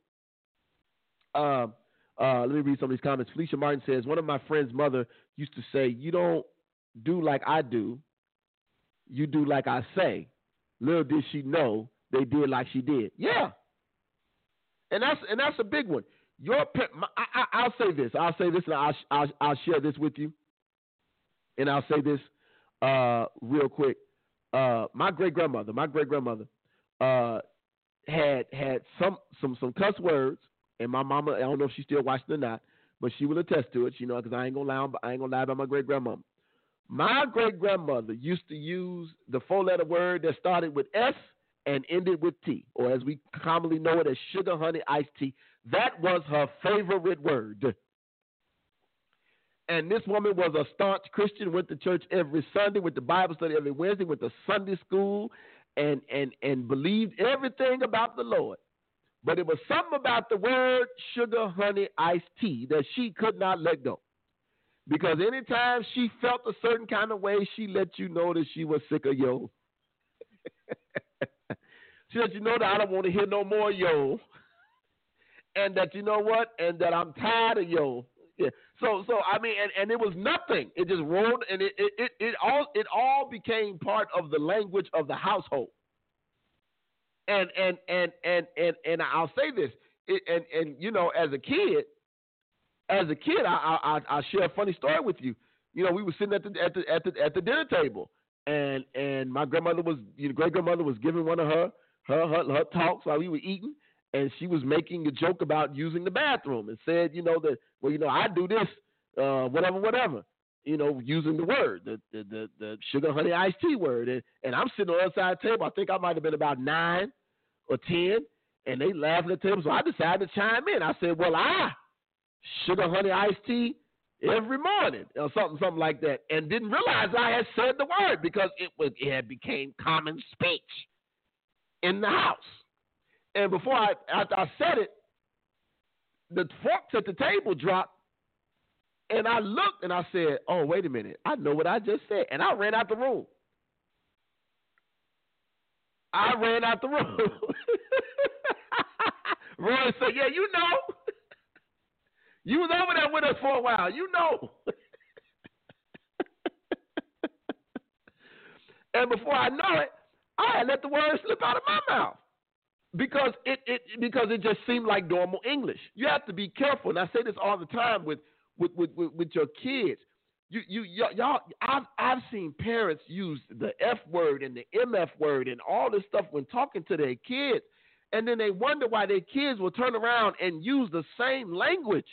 Uh, uh, let me read some of these comments. Felicia Martin says, one of my friend's mother used to say, you don't do like I do. You do like I say. Little did she know they did like she did. Yeah. And that's and that's a big one. Your my, I, I, I'll say this. I'll say this, and I'll, I'll I'll share this with you. And I'll say this uh, real quick. Uh, my great grandmother, my great grandmother, uh, had had some some some cuss words, and my mama. I don't know if she's still watching or not, but she will attest to it. You know, because I ain't gonna lie. I ain't gonna lie about my great grandmama. My great grandmother used to use the four letter word that started with S and ended with T, or as we commonly know it as sugar, honey, iced tea. That was her favorite word. And this woman was a staunch Christian, went to church every Sunday, went to Bible study every Wednesday, went to Sunday school, and, and, and believed everything about the Lord. But it was something about the word sugar, honey, iced tea that she could not let go. Because anytime she felt a certain kind of way, she let you know that she was sick of yo. She let you know that I don't want to hear no more yo. And that, you know what, and that I'm tired of yo. Yeah. So, so I mean, and, and it was nothing. It just rolled, and it, it, it, it all it all became part of the language of the household. And and and and and, and I'll say this, it, and and you know, as a kid, as a kid, I I I I'll share a funny story with you. You know, we were sitting at the at the at the at the dinner table, and and my grandmother was, you know, great grandmother was giving one of her her her, her talks while we were eating. And she was making a joke about using the bathroom and said, you know, that, well, you know, I do this, uh, whatever, whatever, you know, using the word, the the the, the sugar, honey, iced tea word. And, and I'm sitting on the other side of the table. I think I might have been about nine or ten, and they laughing at the table. So I decided to chime in. I said, well, I sugar, honey, iced tea every morning, or something, something like that, and didn't realize I had said the word because it was it had became common speech in the house. And before I, after I said it, the forks at the table dropped, and I looked and I said, oh, wait a minute, I know what I just said. And I ran out the room. I ran out the room. Roy said, yeah, you know. You was over there with us for a while. You know. And before I know it, I had let the word slip out of my mouth. Because it, it because it just seemed like normal English. You have to be careful, and I say this all the time with with, with, with, with your kids. You you y'all, I've I've seen parents use the F word and the M F word and all this stuff when talking to their kids, and then they wonder why their kids will turn around and use the same language.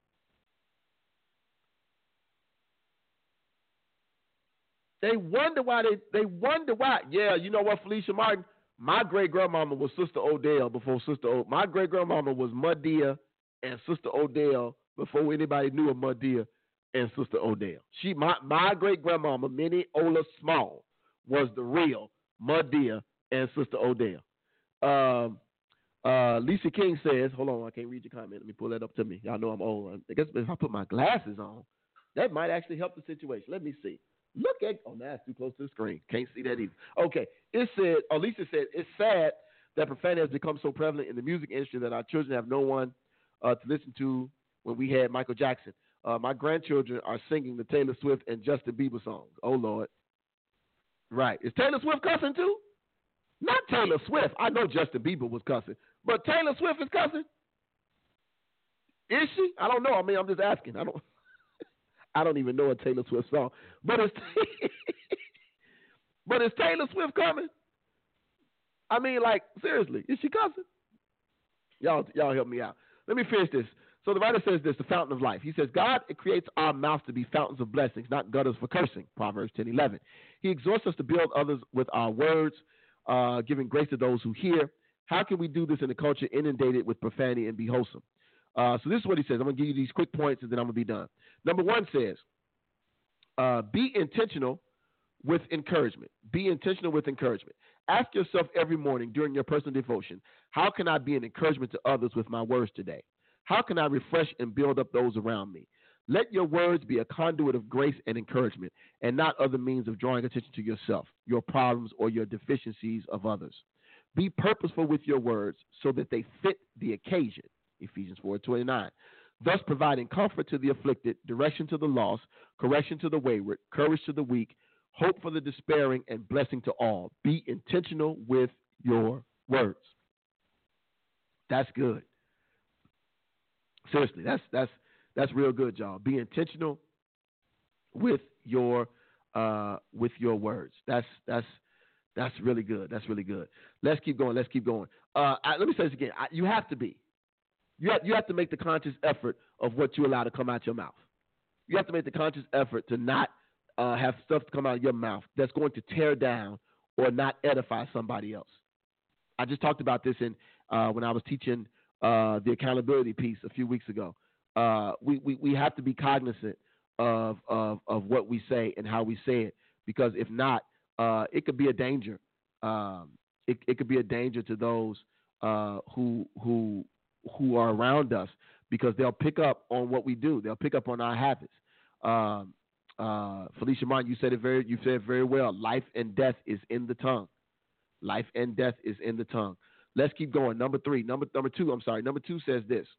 They wonder why they they wonder why. Yeah, you know what, Felicia Martin. My great-grandmama was Sister Odell before Sister Odell. My great-grandmama was Madea and Sister Odell before anybody knew of Madea and Sister Odell. She, my, my great-grandmama, Minnie Ola Small, was the real Madea and Sister Odell. Um, uh, Lisa King says, hold on, I can't read your comment. Let me pull that up to me. Y'all know I'm old. I guess if I put my glasses on, that might actually help the situation. Let me see. Look at, oh, now it's too close to the screen. Can't see that either. Okay, it said, Lisa said, it's sad that profanity has become so prevalent in the music industry that our children have no one uh, to listen to when we had Michael Jackson. Uh, my grandchildren are singing the Taylor Swift and Justin Bieber songs. Oh, Lord. Right. Is Taylor Swift cussing too? Not Taylor Swift. I know Justin Bieber was cussing, but Taylor Swift is cussing? Is she? I don't know. I mean, I'm just asking. I don't I don't even know a Taylor Swift song. But is, but is Taylor Swift coming? I mean, like, seriously, is she cussing? Y'all, y'all help me out. Let me finish this. So the writer says this, the fountain of life. He says, God creates our mouths to be fountains of blessings, not gutters for cursing, Proverbs ten eleven. He exhorts us to build others with our words, uh, giving grace to those who hear. How can we do this in a culture inundated with profanity and be wholesome? Uh, so this is what he says. I'm going to give you these quick points, and then I'm going to be done. Number one says, uh, be intentional with encouragement. Be intentional with encouragement. Ask yourself every morning during your personal devotion, how can I be an encouragement to others with my words today? How can I refresh and build up those around me? Let your words be a conduit of grace and encouragement, and not other means of drawing attention to yourself, your problems, or your deficiencies of others. Be purposeful with your words so that they fit the occasion. Ephesians four twenty-nine, thus providing comfort to the afflicted, direction to the lost, correction to the wayward, courage to the weak, hope for the despairing, and blessing to all. Be intentional with your words. That's good. Seriously, that's that's that's real good, y'all. Be intentional with your uh, with your words. That's that's that's really good. That's really good. Let's keep going. Let's keep going. Uh, I, let me say this again. I, you have to be. You have, you have to make the conscious effort of what you allow to come out your mouth. You have to make the conscious effort to not uh, have stuff to come out of your mouth that's going to tear down or not edify somebody else. I just talked about this in uh, when I was teaching uh, the accountability piece a few weeks ago. Uh, we, we we have to be cognizant of, of of what we say and how we say it, because if not, uh, it could be a danger. Um, it, it could be a danger to those uh, who who who are around us, because they'll pick up on what we do. They'll pick up on our habits. Um, uh, Felicia Martin, you said it very you said it very well. Life and death is in the tongue. Life and death is in the tongue. Let's keep going. Number three, number number two. I'm sorry. Number two says this.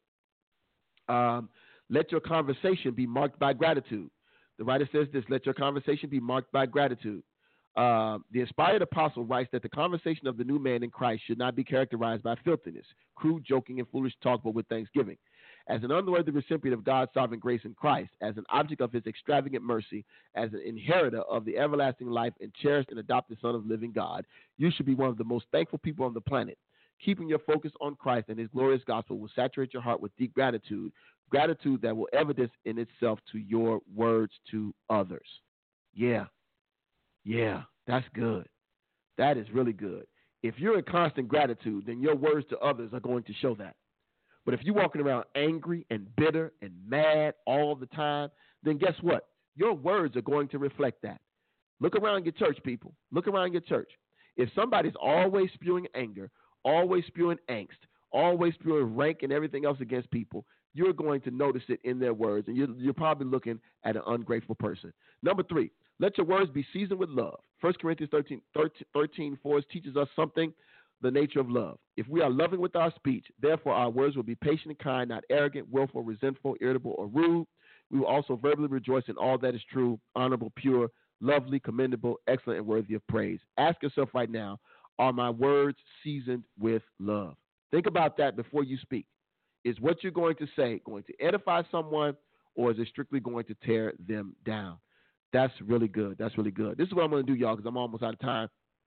Um, let your conversation be marked by gratitude. The writer says this. Let your conversation be marked by gratitude. Uh, the inspired apostle writes that the conversation of the new man in Christ should not be characterized by filthiness, crude joking, and foolish talk, but with thanksgiving. As an unworthy recipient of God's sovereign grace in Christ, as an object of his extravagant mercy, as an inheritor of the everlasting life and cherished and adopted son of the living God, you should be one of the most thankful people on the planet. Keeping your focus on Christ and his glorious gospel will saturate your heart with deep gratitude, gratitude that will evidence in itself to your words to others. Yeah. Yeah, that's good. That is really good. If you're in constant gratitude, then your words to others are going to show that. But if you're walking around angry and bitter and mad all the time, then guess what? Your words are going to reflect that. Look around your church, people. Look around your church. If somebody's always spewing anger, always spewing angst, always spewing rank and everything else against people, you're going to notice it in their words, and you're, you're probably looking at an ungrateful person. Number three, let your words be seasoned with love. First Corinthians thirteen, thirteen, four teaches us something, the nature of love. If we are loving with our speech, therefore our words will be patient and kind, not arrogant, willful, resentful, irritable, or rude. We will also verbally rejoice in all that is true, honorable, pure, lovely, commendable, excellent, and worthy of praise. Ask yourself right now, are my words seasoned with love? Think about that before you speak. Is what you're going to say going to edify someone, or is it strictly going to tear them down? That's really good. That's really good. This is what I'm going to do, y'all, because I'm almost out of time.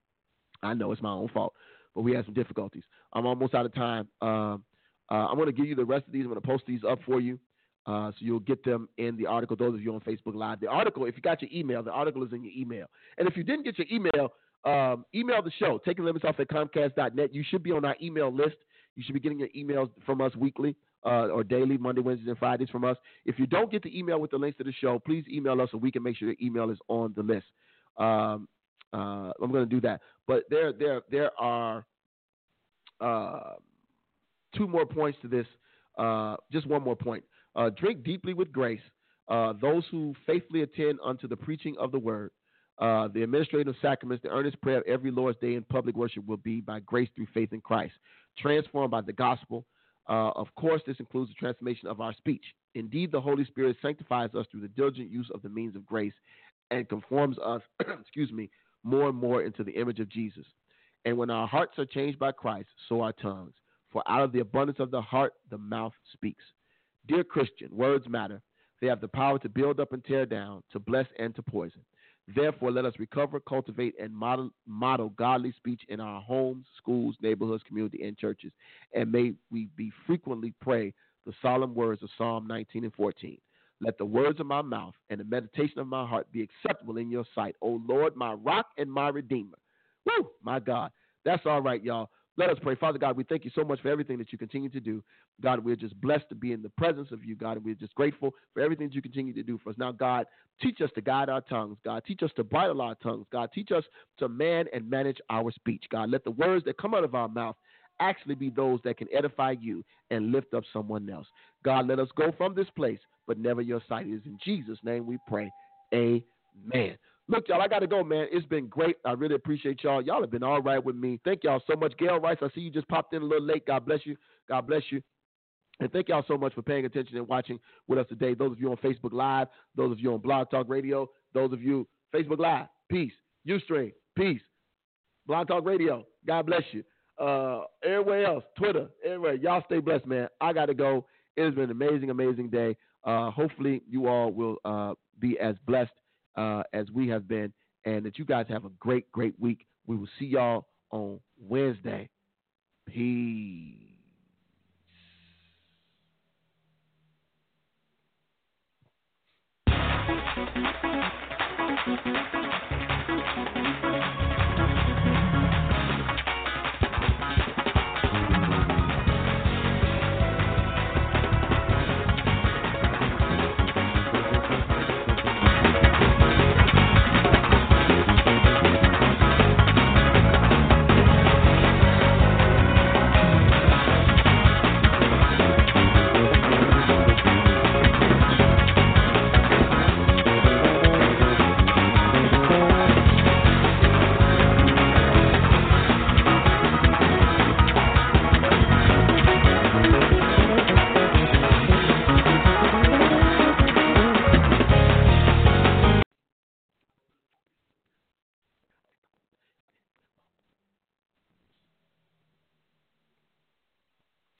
I know it's my own fault, but we had some difficulties. I'm almost out of time. Um, uh, I'm going to give you the rest of these. I'm going to post these up for you, uh, so you'll get them in the article. Those of you on Facebook Live. The article, if you got your email, the article is in your email. And if you didn't get your email, um, email the show, taking limits off at comcast dot net. You should be on our email list. You should be getting your emails from us weekly uh, or daily, Monday, Wednesdays, and Fridays from us. If you don't get the email with the links to the show, please email us so we can make sure your email is on the list. Um, uh, I'm going to do that. But there, there, there are uh, two more points to this. Uh, just one more point. Uh, drink deeply with grace. Uh, those who faithfully attend unto the preaching of the word, uh, the administrative sacraments, the earnest prayer of every Lord's Day in public worship will be by grace through faith in Christ, transformed by the gospel. Uh, of course, this includes the transformation of our speech. Indeed, the Holy Spirit sanctifies us through the diligent use of the means of grace and conforms us, excuse me, more and more into the image of Jesus. And when our hearts are changed by Christ, so our tongues. For out of the abundance of the heart, the mouth speaks. Dear Christian, words matter. They have the power to build up and tear down, to bless and to poison. Therefore, let us recover, cultivate, and model, model godly speech in our homes, schools, neighborhoods, community, and churches. And may we be frequently pray the solemn words of Psalm nineteen and fourteen. Let the words of my mouth and the meditation of my heart be acceptable in your sight, O Lord, my rock and my redeemer. Woo, my God. That's all right, y'all. Let us pray. Father God, we thank you so much for everything that you continue to do. God, we're just blessed to be in the presence of you, God, and we're just grateful for everything that you continue to do for us. Now, God, teach us to guide our tongues. God, teach us to bridle our tongues. God, teach us to man and manage our speech. God, let the words that come out of our mouth actually be those that can edify you and lift up someone else. God, let us go from this place, but never your sight. It is in Jesus' name we pray. Amen. Look, y'all, I got to go, man. It's been great. I really appreciate y'all. Y'all have been all right with me. Thank y'all so much. Gail Rice, I see you just popped in a little late. God bless you. God bless you. And thank y'all so much for paying attention and watching with us today. Those of you on Facebook Live, those of you on Blog Talk Radio, those of you Facebook Live, peace. Ustream, peace. Blog Talk Radio, God bless you. Uh, everywhere else, Twitter, everywhere. Y'all stay blessed, man. I got to go. It has been an amazing, amazing day. Uh, hopefully, you all will uh, be as blessed uh, as we have been, and that you guys have a great, great week. We will see y'all on Wednesday. Peace.